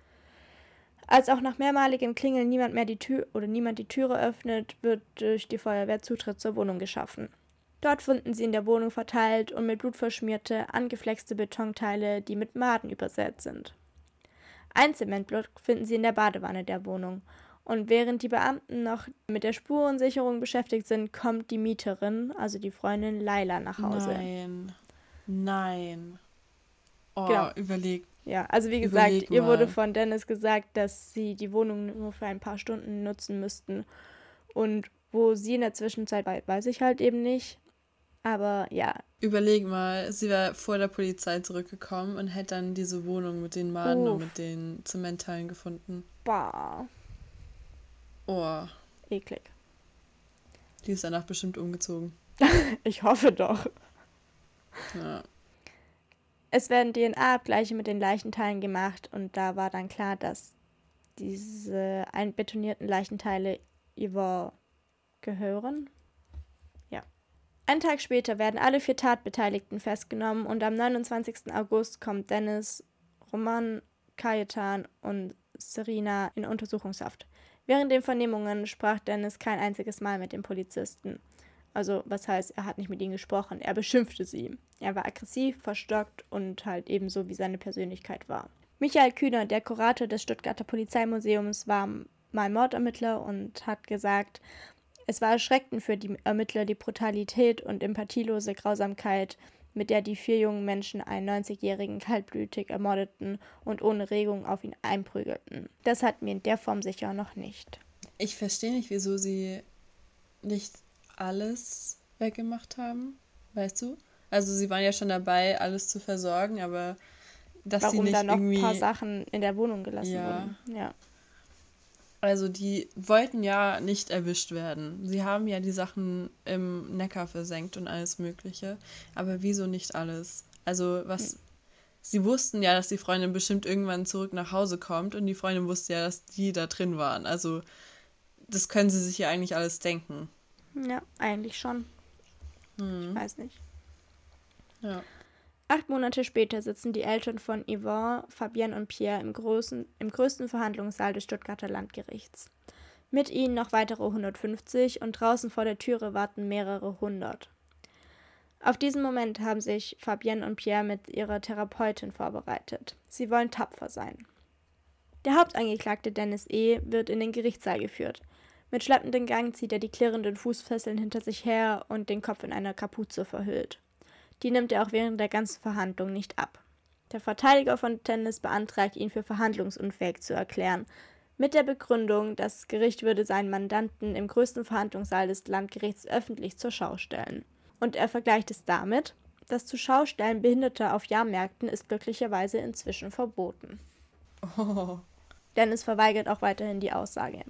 Als auch nach mehrmaligem Klingeln niemand mehr die Tür oder niemand die Türe öffnet, wird durch die Feuerwehr Zutritt zur Wohnung geschaffen. Dort finden sie in der Wohnung verteilt und mit Blut verschmierte, angeflexte Betonteile, die mit Maden übersät sind. Ein Zementblock finden sie in der Badewanne der Wohnung. Und während die Beamten noch mit der Spurensicherung beschäftigt sind, kommt die Mieterin, also die Freundin Laila, nach Hause. Nein. Nein. Oh, Genau. überleg. Ja, also wie gesagt, Überleg ihr wurde mal. von Dennis gesagt, dass sie die Wohnung nur für ein paar Stunden nutzen müssten. Und wo sie in der Zwischenzeit war, weiß ich halt eben nicht. Aber ja, Überleg mal, sie wäre vor der Polizei zurückgekommen und hätte dann diese Wohnung mit den Maden Uff. und mit den Zementteilen gefunden. bah, Oh, eklig. die ist danach bestimmt umgezogen. Ich hoffe doch. Ja. Es werden D N A-Abgleiche mit den Leichenteilen gemacht und da war dann klar, dass diese einbetonierten Leichenteile Yvonne gehören. Ja. Einen Tag später werden alle vier Tatbeteiligten festgenommen und am neunundzwanzigsten August kommt Dennis, Roman, Kajetan und Serena in Untersuchungshaft. Während den Vernehmungen sprach Dennis kein einziges Mal mit dem Polizisten. Also, was heißt, er hat nicht mit ihnen gesprochen, er beschimpfte sie. Er war aggressiv, verstockt und halt ebenso wie seine Persönlichkeit war. Michael Kühner, der Kurator des Stuttgarter Polizeimuseums, war mal Mordermittler und hat gesagt, es war erschreckend für die Ermittler die Brutalität und empathielose Grausamkeit, mit der die vier jungen Menschen einen neunzigjährigen kaltblütig ermordeten und ohne Regung auf ihn einprügelten. Das hatten wir in der Form sicher noch nicht. Ich verstehe nicht, wieso sie nicht alles weggemacht haben, weißt du? Also sie waren ja schon dabei, alles zu versorgen, aber dass sie Warum nicht da noch irgendwie... ein paar Sachen in der Wohnung gelassen Ja. wurden. Ja. Also die wollten ja nicht erwischt werden. Sie haben ja die Sachen im Neckar versenkt und alles Mögliche. Aber wieso nicht alles? Also was... Hm. Sie wussten ja, dass die Freundin bestimmt irgendwann zurück nach Hause kommt und die Freundin wusste ja, dass die da drin waren. Also das können sie sich ja eigentlich alles denken. Ja, eigentlich schon. Ich weiß nicht. Ja. Acht Monate später sitzen die Eltern von Yvonne, Fabienne und Pierre im, großen, im größten Verhandlungssaal des Stuttgarter Landgerichts. Mit ihnen noch weitere hundertfünfzig und draußen vor der Türe warten mehrere hundert. Auf diesen Moment haben sich Fabienne und Pierre mit ihrer Therapeutin vorbereitet. Sie wollen tapfer sein. Der Hauptangeklagte Dennis E. wird in den Gerichtssaal geführt. Mit schleppendem Gang zieht er die klirrenden Fußfesseln hinter sich her und den Kopf in einer Kapuze verhüllt. Die nimmt er auch während der ganzen Verhandlung nicht ab. Der Verteidiger von Dennis beantragt, ihn für verhandlungsunfähig zu erklären, mit der Begründung, das Gericht würde seinen Mandanten im größten Verhandlungssaal des Landgerichts öffentlich zur Schau stellen. Und er vergleicht es damit, das Zuschaustellen Behinderter auf Jahrmärkten ist glücklicherweise inzwischen verboten. Oh. Dennis verweigert auch weiterhin die Aussage.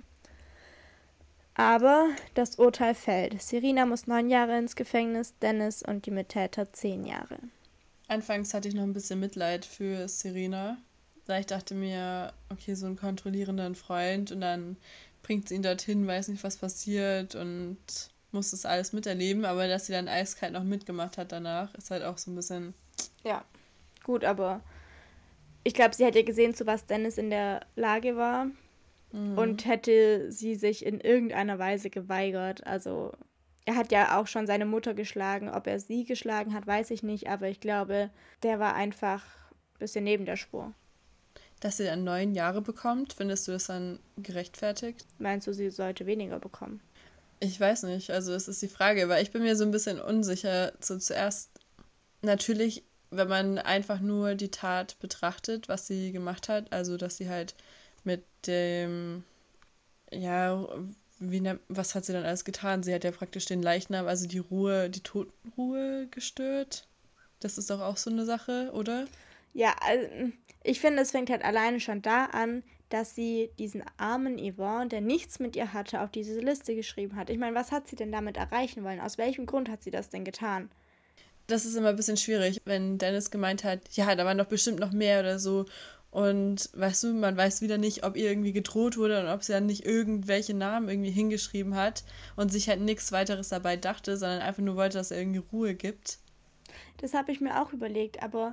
Aber das Urteil fällt. Serena muss neun Jahre ins Gefängnis, Dennis und die Mittäter zehn Jahre. Anfangs hatte ich noch ein bisschen Mitleid für Serena, weil ich dachte mir, okay, so ein kontrollierender Freund und dann bringt sie ihn dorthin, weiß nicht, was passiert und muss das alles miterleben, aber dass sie dann eiskalt noch mitgemacht hat danach, ist halt auch so ein bisschen... Ja, gut, aber ich glaube, sie hätte gesehen, zu was Dennis in der Lage war. Mhm. Und hätte sie sich in irgendeiner Weise geweigert. Also er hat ja auch schon seine Mutter geschlagen. Ob er sie geschlagen hat, weiß ich nicht. Aber ich glaube, der war einfach ein bisschen neben der Spur. Dass sie dann neun Jahre bekommt, findest du das dann gerechtfertigt? Meinst du, sie sollte weniger bekommen? Ich weiß nicht. Also das ist die Frage. Weil ich bin mir so ein bisschen unsicher. So zuerst natürlich, wenn man einfach nur die Tat betrachtet, was sie gemacht hat. Also dass sie halt mit dem, ja, wie ne, was hat sie dann alles getan? Sie hat ja praktisch den Leichnam, also die Ruhe, die Totenruhe gestört. Das ist doch auch so eine Sache, oder? Ja, also ich finde, es fängt halt alleine schon da an, dass sie diesen armen Yvonne, der nichts mit ihr hatte, auf diese Liste geschrieben hat. Ich meine, was hat sie denn damit erreichen wollen? Aus welchem Grund hat sie das denn getan? Das ist immer ein bisschen schwierig, wenn Dennis gemeint hat, ja, da waren doch bestimmt noch mehr oder so. Und weißt du, man weiß wieder nicht, ob ihr irgendwie gedroht wurde und ob sie dann nicht irgendwelche Namen irgendwie hingeschrieben hat und sich halt nichts weiteres dabei dachte, sondern einfach nur wollte, dass er irgendwie Ruhe gibt. Das habe ich mir auch überlegt, aber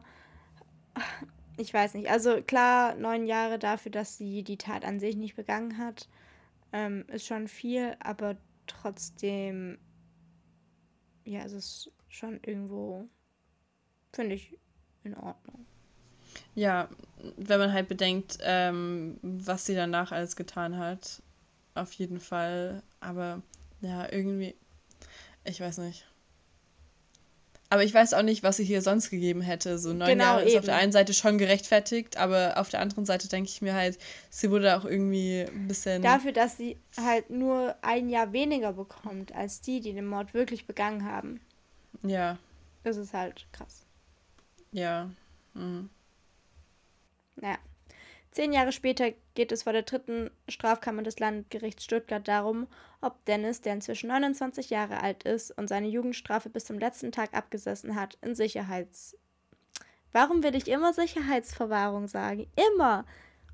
ich weiß nicht. Also klar, neun Jahre dafür, dass sie die Tat an sich nicht begangen hat, ähm, ist schon viel, aber trotzdem, ja, es ist schon irgendwo, finde ich, in Ordnung. Ja, wenn man halt bedenkt, ähm, was sie danach alles getan hat. Auf jeden Fall. Aber ja, irgendwie, ich weiß nicht. Aber ich weiß auch nicht, was sie hier sonst gegeben hätte. So neun Genau, Jahre ist eben. auf der einen Seite schon gerechtfertigt, aber auf der anderen Seite denke ich mir halt, sie wurde auch irgendwie ein bisschen... Dafür, dass sie halt nur ein Jahr weniger bekommt, als die, die den Mord wirklich begangen haben. Ja. Das ist halt krass. Ja. Mhm. Naja. Zehn Jahre später geht es vor der dritten Strafkammer des Landgerichts Stuttgart darum, ob Dennis, der inzwischen neunundzwanzig Jahre alt ist und seine Jugendstrafe bis zum letzten Tag abgesessen hat, in Sicherheits... Warum will ich immer Sicherheitsverwahrung sagen? Immer!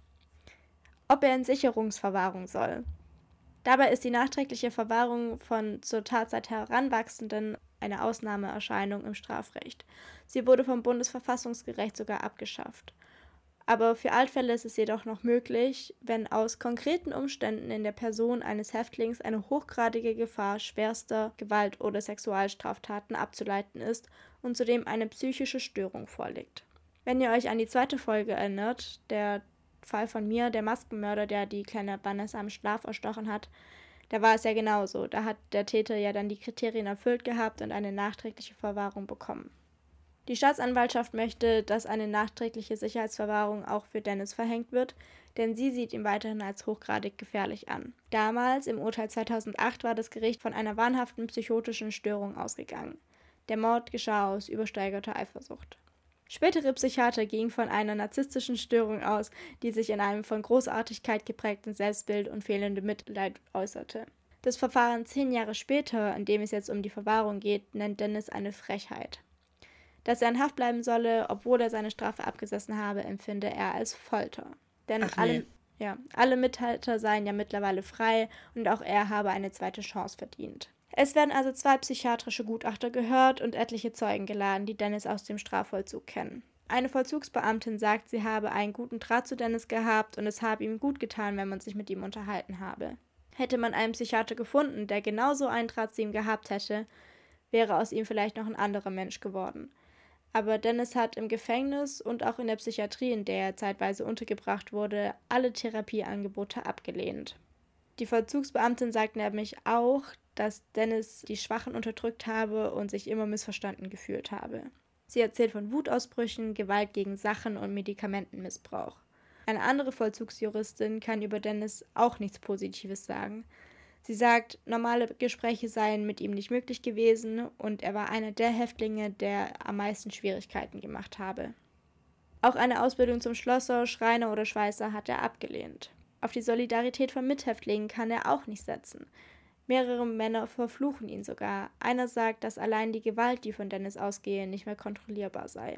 Ob er in Sicherungsverwahrung soll. Dabei ist die nachträgliche Verwahrung von zur Tatzeit Heranwachsenden eine Ausnahmeerscheinung im Strafrecht. Sie wurde vom Bundesverfassungsgericht sogar abgeschafft. Aber für Altfälle ist es jedoch noch möglich, wenn aus konkreten Umständen in der Person eines Häftlings eine hochgradige Gefahr schwerster Gewalt- oder Sexualstraftaten abzuleiten ist und zudem eine psychische Störung vorliegt. Wenn ihr euch an die zweite Folge erinnert, der Fall von mir, der Maskenmörder, der die kleine Vanessa im Schlaf erstochen hat, da war es ja genauso. Da hat der Täter ja dann die Kriterien erfüllt gehabt und eine nachträgliche Verwahrung bekommen. Die Staatsanwaltschaft möchte, dass eine nachträgliche Sicherheitsverwahrung auch für Dennis verhängt wird, denn sie sieht ihn weiterhin als hochgradig gefährlich an. Damals, im Urteil zweitausendacht, war das Gericht von einer wahnhaften psychotischen Störung ausgegangen. Der Mord geschah aus übersteigerter Eifersucht. Spätere Psychiater gingen von einer narzisstischen Störung aus, die sich in einem von Großartigkeit geprägten Selbstbild und fehlendem Mitleid äußerte. Das Verfahren zehn Jahre später, in dem es jetzt um die Verwahrung geht, nennt Dennis eine Frechheit. Dass er in Haft bleiben solle, obwohl er seine Strafe abgesessen habe, empfinde er als Folter. Denn Ach, alle, nee. ja, alle Mittäter seien ja mittlerweile frei und auch er habe eine zweite Chance verdient. Es werden also zwei psychiatrische Gutachter gehört und etliche Zeugen geladen, die Dennis aus dem Strafvollzug kennen. Eine Vollzugsbeamtin sagt, sie habe einen guten Draht zu Dennis gehabt und es habe ihm gut getan, wenn man sich mit ihm unterhalten habe. Hätte man einen Psychiater gefunden, der genauso einen Draht zu ihm gehabt hätte, wäre aus ihm vielleicht noch ein anderer Mensch geworden. Aber Dennis hat im Gefängnis und auch in der Psychiatrie, in der er zeitweise untergebracht wurde, alle Therapieangebote abgelehnt. Die Vollzugsbeamtin sagt nämlich auch, dass Dennis die Schwachen unterdrückt habe und sich immer missverstanden gefühlt habe. Sie erzählt von Wutausbrüchen, Gewalt gegen Sachen und Medikamentenmissbrauch. Eine andere Vollzugsjuristin kann über Dennis auch nichts Positives sagen. Sie sagt, normale Gespräche seien mit ihm nicht möglich gewesen und er war einer der Häftlinge, der am meisten Schwierigkeiten gemacht habe. Auch eine Ausbildung zum Schlosser, Schreiner oder Schweißer hat er abgelehnt. Auf die Solidarität von Mithäftlingen kann er auch nicht setzen. Mehrere Männer verfluchen ihn sogar. Einer sagt, dass allein die Gewalt, die von Dennis ausgehe, nicht mehr kontrollierbar sei.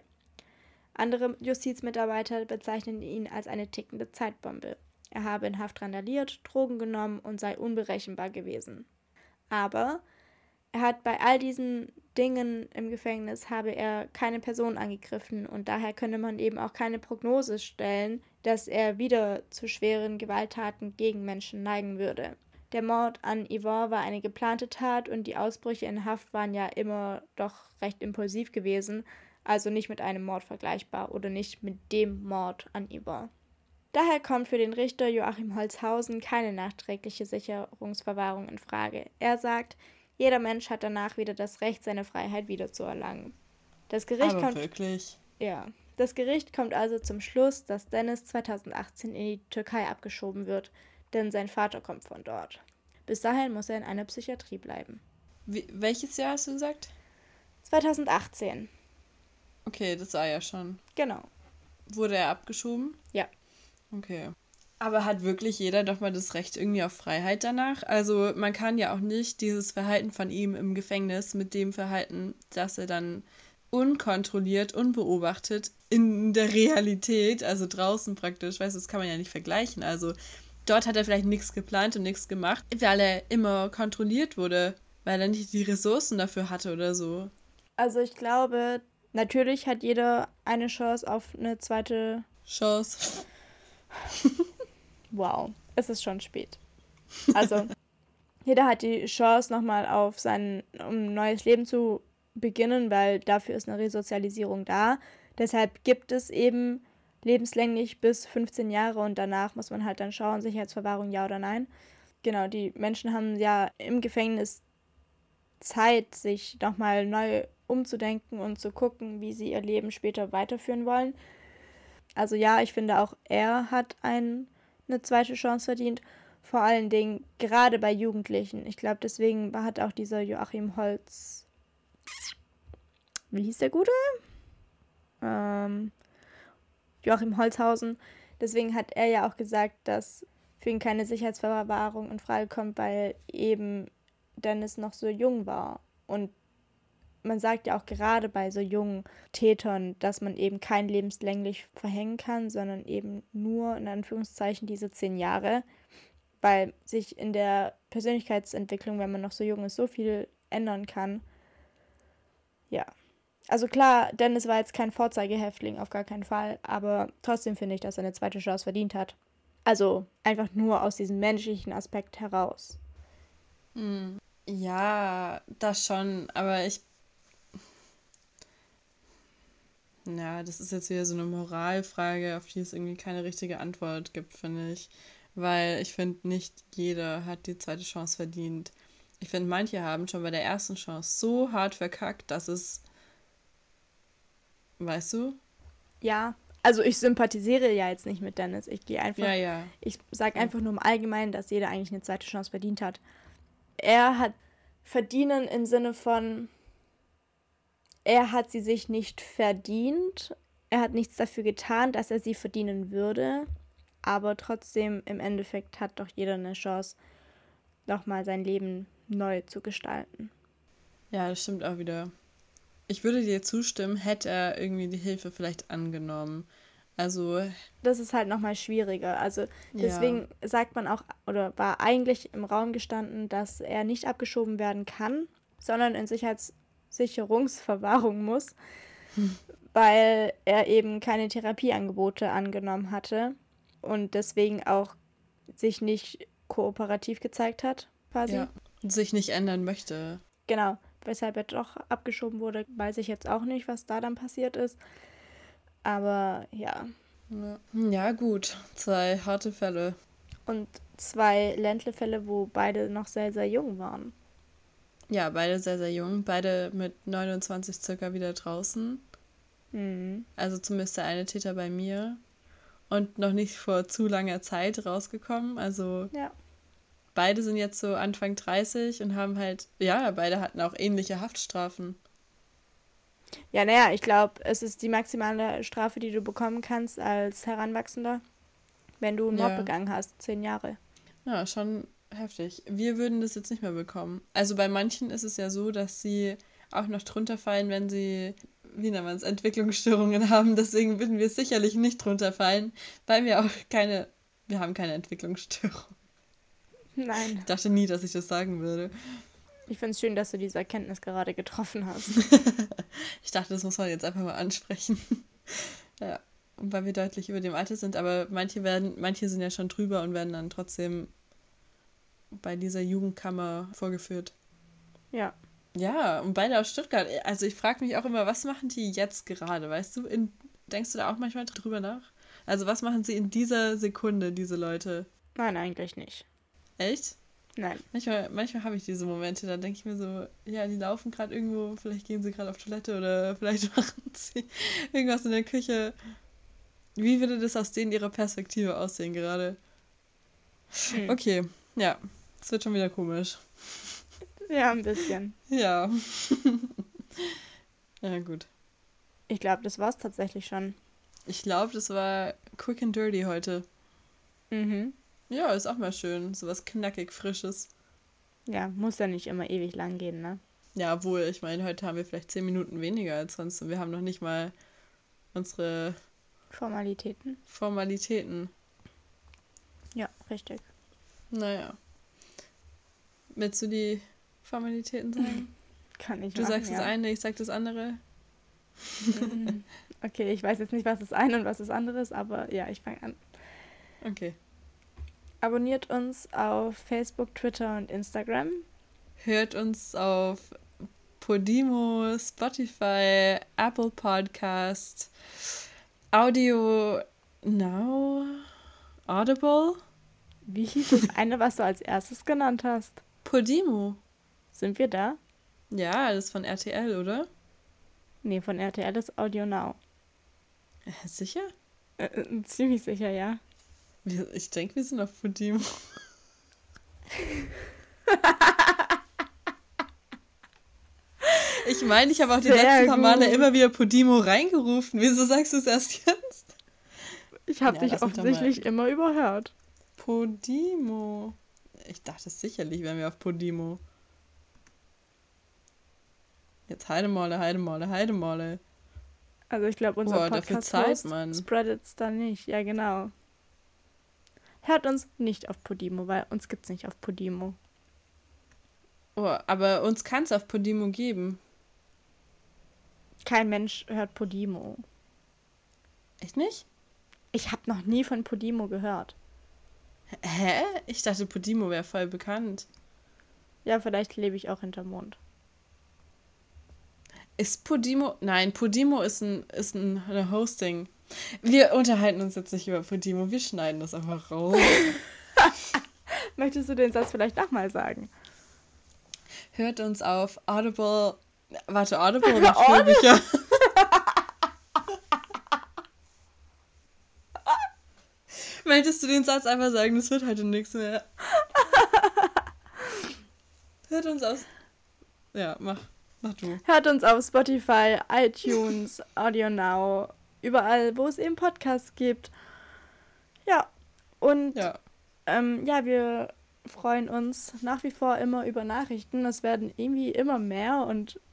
Andere Justizmitarbeiter bezeichnen ihn als eine tickende Zeitbombe. Er habe in Haft randaliert, Drogen genommen und sei unberechenbar gewesen. Aber er hat bei all diesen Dingen im Gefängnis habe er keine Person angegriffen und daher könne man eben auch keine Prognose stellen, dass er wieder zu schweren Gewalttaten gegen Menschen neigen würde. Der Mord an Yvonne war eine geplante Tat und die Ausbrüche in Haft waren ja immer doch recht impulsiv gewesen, also nicht mit einem Mord vergleichbar oder nicht mit dem Mord an Yvonne. Daher kommt für den Richter Joachim Holzhausen keine nachträgliche Sicherungsverwahrung in Frage. Er sagt, jeder Mensch hat danach wieder das Recht, seine Freiheit wiederzuerlangen. Das Gericht Aber kommt, wirklich? Ja, das Gericht kommt also zum Schluss, dass Dennis zweitausendachtzehn in die Türkei abgeschoben wird, denn sein Vater kommt von dort. Bis dahin muss er in einer Psychiatrie bleiben. Wie, welches Jahr hast du gesagt? zweitausendachtzehn. Okay, das war ja schon. Genau. Wurde er abgeschoben? Ja. Okay. Aber hat wirklich jeder doch mal das Recht irgendwie auf Freiheit danach? Also man kann ja auch nicht dieses Verhalten von ihm im Gefängnis mit dem Verhalten, dass er dann unkontrolliert, unbeobachtet in der Realität, also draußen praktisch, weißt du, das kann man ja nicht vergleichen. Also dort hat er vielleicht nichts geplant und nichts gemacht, weil er immer kontrolliert wurde, weil er nicht die Ressourcen dafür hatte oder so. Also ich glaube, natürlich hat jeder eine Chance auf eine zweite Chance. Wow, es ist schon spät. Also, jeder hat die Chance, nochmal auf sein um ein neues Leben zu beginnen, weil dafür ist eine Resozialisierung da. Deshalb gibt es eben lebenslänglich bis fünfzehn Jahre und danach muss man halt dann schauen, Sicherheitsverwahrung ja oder nein. Genau, die Menschen haben ja im Gefängnis Zeit, sich nochmal neu umzudenken und zu gucken, wie sie ihr Leben später weiterführen wollen. Also ja, ich finde auch, er hat ein, eine zweite Chance verdient. Vor allen Dingen gerade bei Jugendlichen. Ich glaube, deswegen hat auch dieser Joachim Holz... Wie hieß der Gute? Ähm, Joachim Holzhausen. Deswegen hat er ja auch gesagt, dass für ihn keine Sicherheitsverwahrung in Frage kommt, weil eben Dennis noch so jung war. Und man sagt ja auch gerade bei so jungen Tätern, dass man eben kein lebenslänglich verhängen kann, sondern eben nur in Anführungszeichen diese zehn Jahre, weil sich in der Persönlichkeitsentwicklung, wenn man noch so jung ist, so viel ändern kann. Ja, also klar, Dennis war jetzt kein Vorzeigehäftling, auf gar keinen Fall, aber trotzdem finde ich, dass er eine zweite Chance verdient hat. Also einfach nur aus diesem menschlichen Aspekt heraus. Hm. Ja, das schon, aber ich Ja, das ist jetzt wieder so eine Moralfrage, auf die es irgendwie keine richtige Antwort gibt, finde ich. Weil ich finde, nicht jeder hat die zweite Chance verdient. Ich finde, manche haben schon bei der ersten Chance so hart verkackt, dass es. Weißt du? Ja, also ich sympathisiere ja jetzt nicht mit Dennis. Ich gehe einfach. Ja, ja. Ich sage einfach nur im Allgemeinen, dass jeder eigentlich eine zweite Chance verdient hat. Er hat verdienen im Sinne von. Er hat sie sich nicht verdient. Er hat nichts dafür getan, dass er sie verdienen würde. Aber trotzdem, im Endeffekt hat doch jeder eine Chance, nochmal sein Leben neu zu gestalten. Ja, das stimmt auch wieder. Ich würde dir zustimmen, hätte er irgendwie die Hilfe vielleicht angenommen. Also, Das ist halt nochmal schwieriger. Also deswegen ja, sagt man auch, oder war eigentlich im Raum gestanden, dass er nicht abgeschoben werden kann, sondern in Sicherheitssicherungsverwahrung muss, weil er eben keine Therapieangebote angenommen hatte und deswegen auch sich nicht kooperativ gezeigt hat, quasi. ja, sich nicht ändern möchte. Genau, weshalb er doch abgeschoben wurde, weiß ich jetzt auch nicht, was da dann passiert ist. Aber ja. Ja, ja gut, zwei harte Fälle. Und zwei Ländle-Fälle, wo beide noch sehr, sehr jung waren. Ja, beide sehr, sehr jung, beide mit neunundzwanzig circa wieder draußen. Mhm. Also zumindest der eine Täter bei mir. Und noch nicht vor zu langer Zeit rausgekommen. Also Ja. beide sind jetzt so Anfang dreißig und haben halt, ja, beide hatten auch ähnliche Haftstrafen. Ja, naja, ich glaube, es ist die maximale Strafe, die du bekommen kannst als Heranwachsender, wenn du einen Mord Ja, begangen hast. Zehn Jahre. ja, schon heftig. Wir würden das jetzt nicht mehr bekommen. Also bei manchen ist es ja so, dass sie auch noch drunter fallen, wenn sie, wie nennt man es, Entwicklungsstörungen haben. Deswegen würden wir sicherlich nicht drunter fallen, weil wir auch keine, wir haben keine Entwicklungsstörung. Nein. Ich dachte nie, dass ich das sagen würde. Ich finde es schön, dass du diese Erkenntnis gerade getroffen hast. Ich dachte, das muss man jetzt einfach mal ansprechen. Ja, und weil wir deutlich über dem Alter sind, aber manche werden, manche sind ja schon drüber und werden dann trotzdem bei dieser Jugendkammer vorgeführt. Ja. Ja, und beide aus Stuttgart. Also ich frage mich auch immer, was machen die jetzt gerade, weißt du? In, denkst du da auch manchmal drüber nach? Also was machen sie in dieser Sekunde, diese Leute? Nein, eigentlich nicht. Echt? Nein. Manchmal, manchmal habe ich diese Momente, da denke ich mir so, ja, die laufen gerade irgendwo, vielleicht gehen sie gerade auf Toilette oder vielleicht machen sie irgendwas in der Küche. Wie würde das aus denen ihrer Perspektive aussehen gerade? Hm. Okay, ja, es wird schon wieder komisch. Ja, ein bisschen. Ja. Ja, gut. Ich glaube, das war's tatsächlich schon. Ich glaube, das war quick and dirty heute. Mhm. Ja, ist auch mal schön. Sowas knackig Frisches. Ja, muss ja nicht immer ewig lang gehen, ne? Ja, obwohl, ich meine, heute haben wir vielleicht zehn Minuten weniger als sonst und wir haben noch nicht mal unsere Formalitäten. Formalitäten. Ja, richtig. Naja. Willst du die Formalitäten sagen? Kann ich Du machen, sagst ja. das eine, ich sag das andere. Mhm. Okay, ich weiß jetzt nicht, was das eine und was das andere ist, aber ja, ich fange an. Okay. Abonniert uns auf Facebook, Twitter und Instagram. Hört uns auf Podimo, Spotify, Apple Podcast, Audio Now, Audible, Wie hieß das eine, was du als erstes genannt hast? Podimo. Sind wir da? Ja, das ist von R T L, oder? Nee, von R T L ist Audio Now. Äh, sicher? Äh, äh, ziemlich sicher, ja. Wir, ich denke, wir sind auf Podimo. Ich meine, ich habe auch die Sehr letzten paar Male gut. immer wieder Podimo reingerufen. Wieso sagst du es erst jetzt? Ich habe Ja, dich lass mich doch mal. offensichtlich immer überhört. Podimo. Ich dachte sicherlich, wären wir auf Podimo. Jetzt Heidemaule, Heidemaule, Heidemaule. Also ich glaube, unser Boah, dafür zahlt Podcast-Host man. spreadet's da nicht. Ja, genau. Hört uns nicht auf Podimo, weil uns gibt's nicht auf Podimo. Oh, aber uns kann es auf Podimo geben. Kein Mensch hört Podimo. Echt nicht? Ich habe noch nie von Podimo gehört. Hä? Ich dachte, Podimo wäre voll bekannt. Ja, vielleicht lebe ich auch hinterm Mond. Ist Podimo... Nein, Podimo ist ein, ist ein eine Hosting. Wir unterhalten uns jetzt nicht über Podimo. Wir schneiden das einfach raus. Möchtest du den Satz vielleicht nochmal sagen? Hört uns auf Audible... Warte, Audible oder Hörbücher? Möchtest du den Satz einfach sagen? Das wird heute nichts mehr. Hört uns aus... Ja, mach. Mach du. Hört uns auf Spotify, iTunes, Audio Now, überall, wo es eben Podcasts gibt. Ja, und Ja. ähm, ja, wir freuen uns nach wie vor immer über Nachrichten. Es werden irgendwie immer mehr und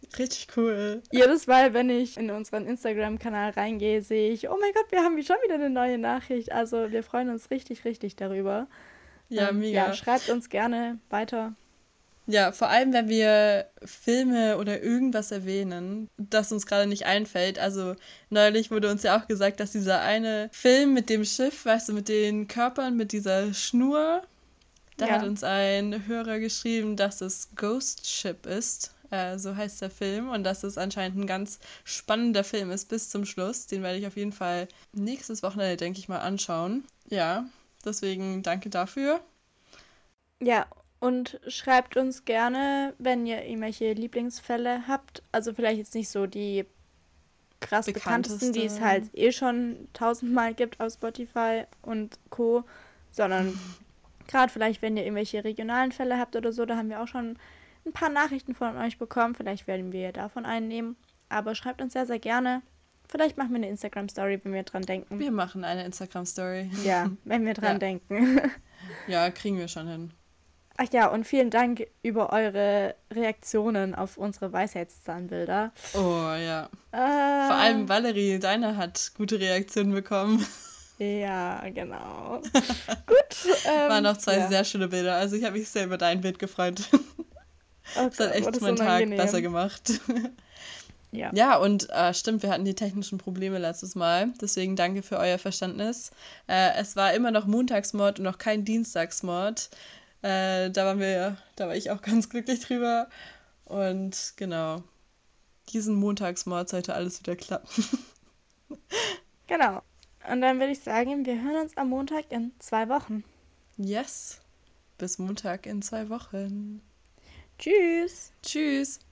Richtig cool. Jedes Mal, wenn ich in unseren Instagram-Kanal reingehe, sehe ich, oh mein Gott, wir haben schon wieder eine neue Nachricht. Also wir freuen uns richtig, richtig darüber. Ja, ähm, mega. Ja, schreibt uns gerne weiter. Ja, vor allem, wenn wir Filme oder irgendwas erwähnen, das uns gerade nicht einfällt. Also neulich wurde uns ja auch gesagt, dass dieser eine Film mit dem Schiff, weißt du, mit den Körpern, mit dieser Schnur, da Ja. hat uns ein Hörer geschrieben, dass es Ghost Ship ist. Äh, so heißt der Film. Und dass es anscheinend ein ganz spannender Film ist bis zum Schluss. Den werde ich auf jeden Fall nächstes Wochenende, denke ich mal, anschauen. Ja, deswegen danke dafür. Ja, und schreibt uns gerne, wenn ihr irgendwelche Lieblingsfälle habt. Also vielleicht jetzt nicht so die krass bekanntesten, die es Bekannteste. halt eh schon tausendmal gibt auf Spotify und Co., sondern gerade vielleicht, wenn ihr irgendwelche regionalen Fälle habt oder so, da haben wir auch schon ein paar Nachrichten von euch bekommen. Vielleicht werden wir davon einen nehmen. Aber schreibt uns sehr, sehr gerne. Vielleicht machen wir eine Instagram-Story, wenn wir dran denken. Wir machen eine Instagram-Story. Ja, wenn wir dran Ja. denken. Ja, kriegen wir schon hin. Ach ja, und vielen Dank über eure Reaktionen auf unsere Weisheitszahnbilder. Oh ja. Äh, Vor allem Valerie, deine hat gute Reaktionen bekommen. Ja, genau. Gut. Ähm, Waren auch zwei ja. sehr schöne Bilder. Also ich habe mich sehr über dein Bild gefreut. Oh Das hat Gott, echt war das meinen Tag unangenehm. besser gemacht. Ja. Ja, und äh, stimmt, wir hatten die technischen Probleme letztes Mal. Deswegen danke für euer Verständnis. Äh, es war immer noch Montagsmord und noch kein Dienstagsmord. Äh, da waren wir, da war ich auch ganz glücklich drüber. Und genau, diesen Montagsmord sollte alles wieder klappen. Genau. Und dann würde ich sagen, wir hören uns am Montag in zwei Wochen. Yes. Bis Montag in zwei Wochen. Tschüss. Tschüss.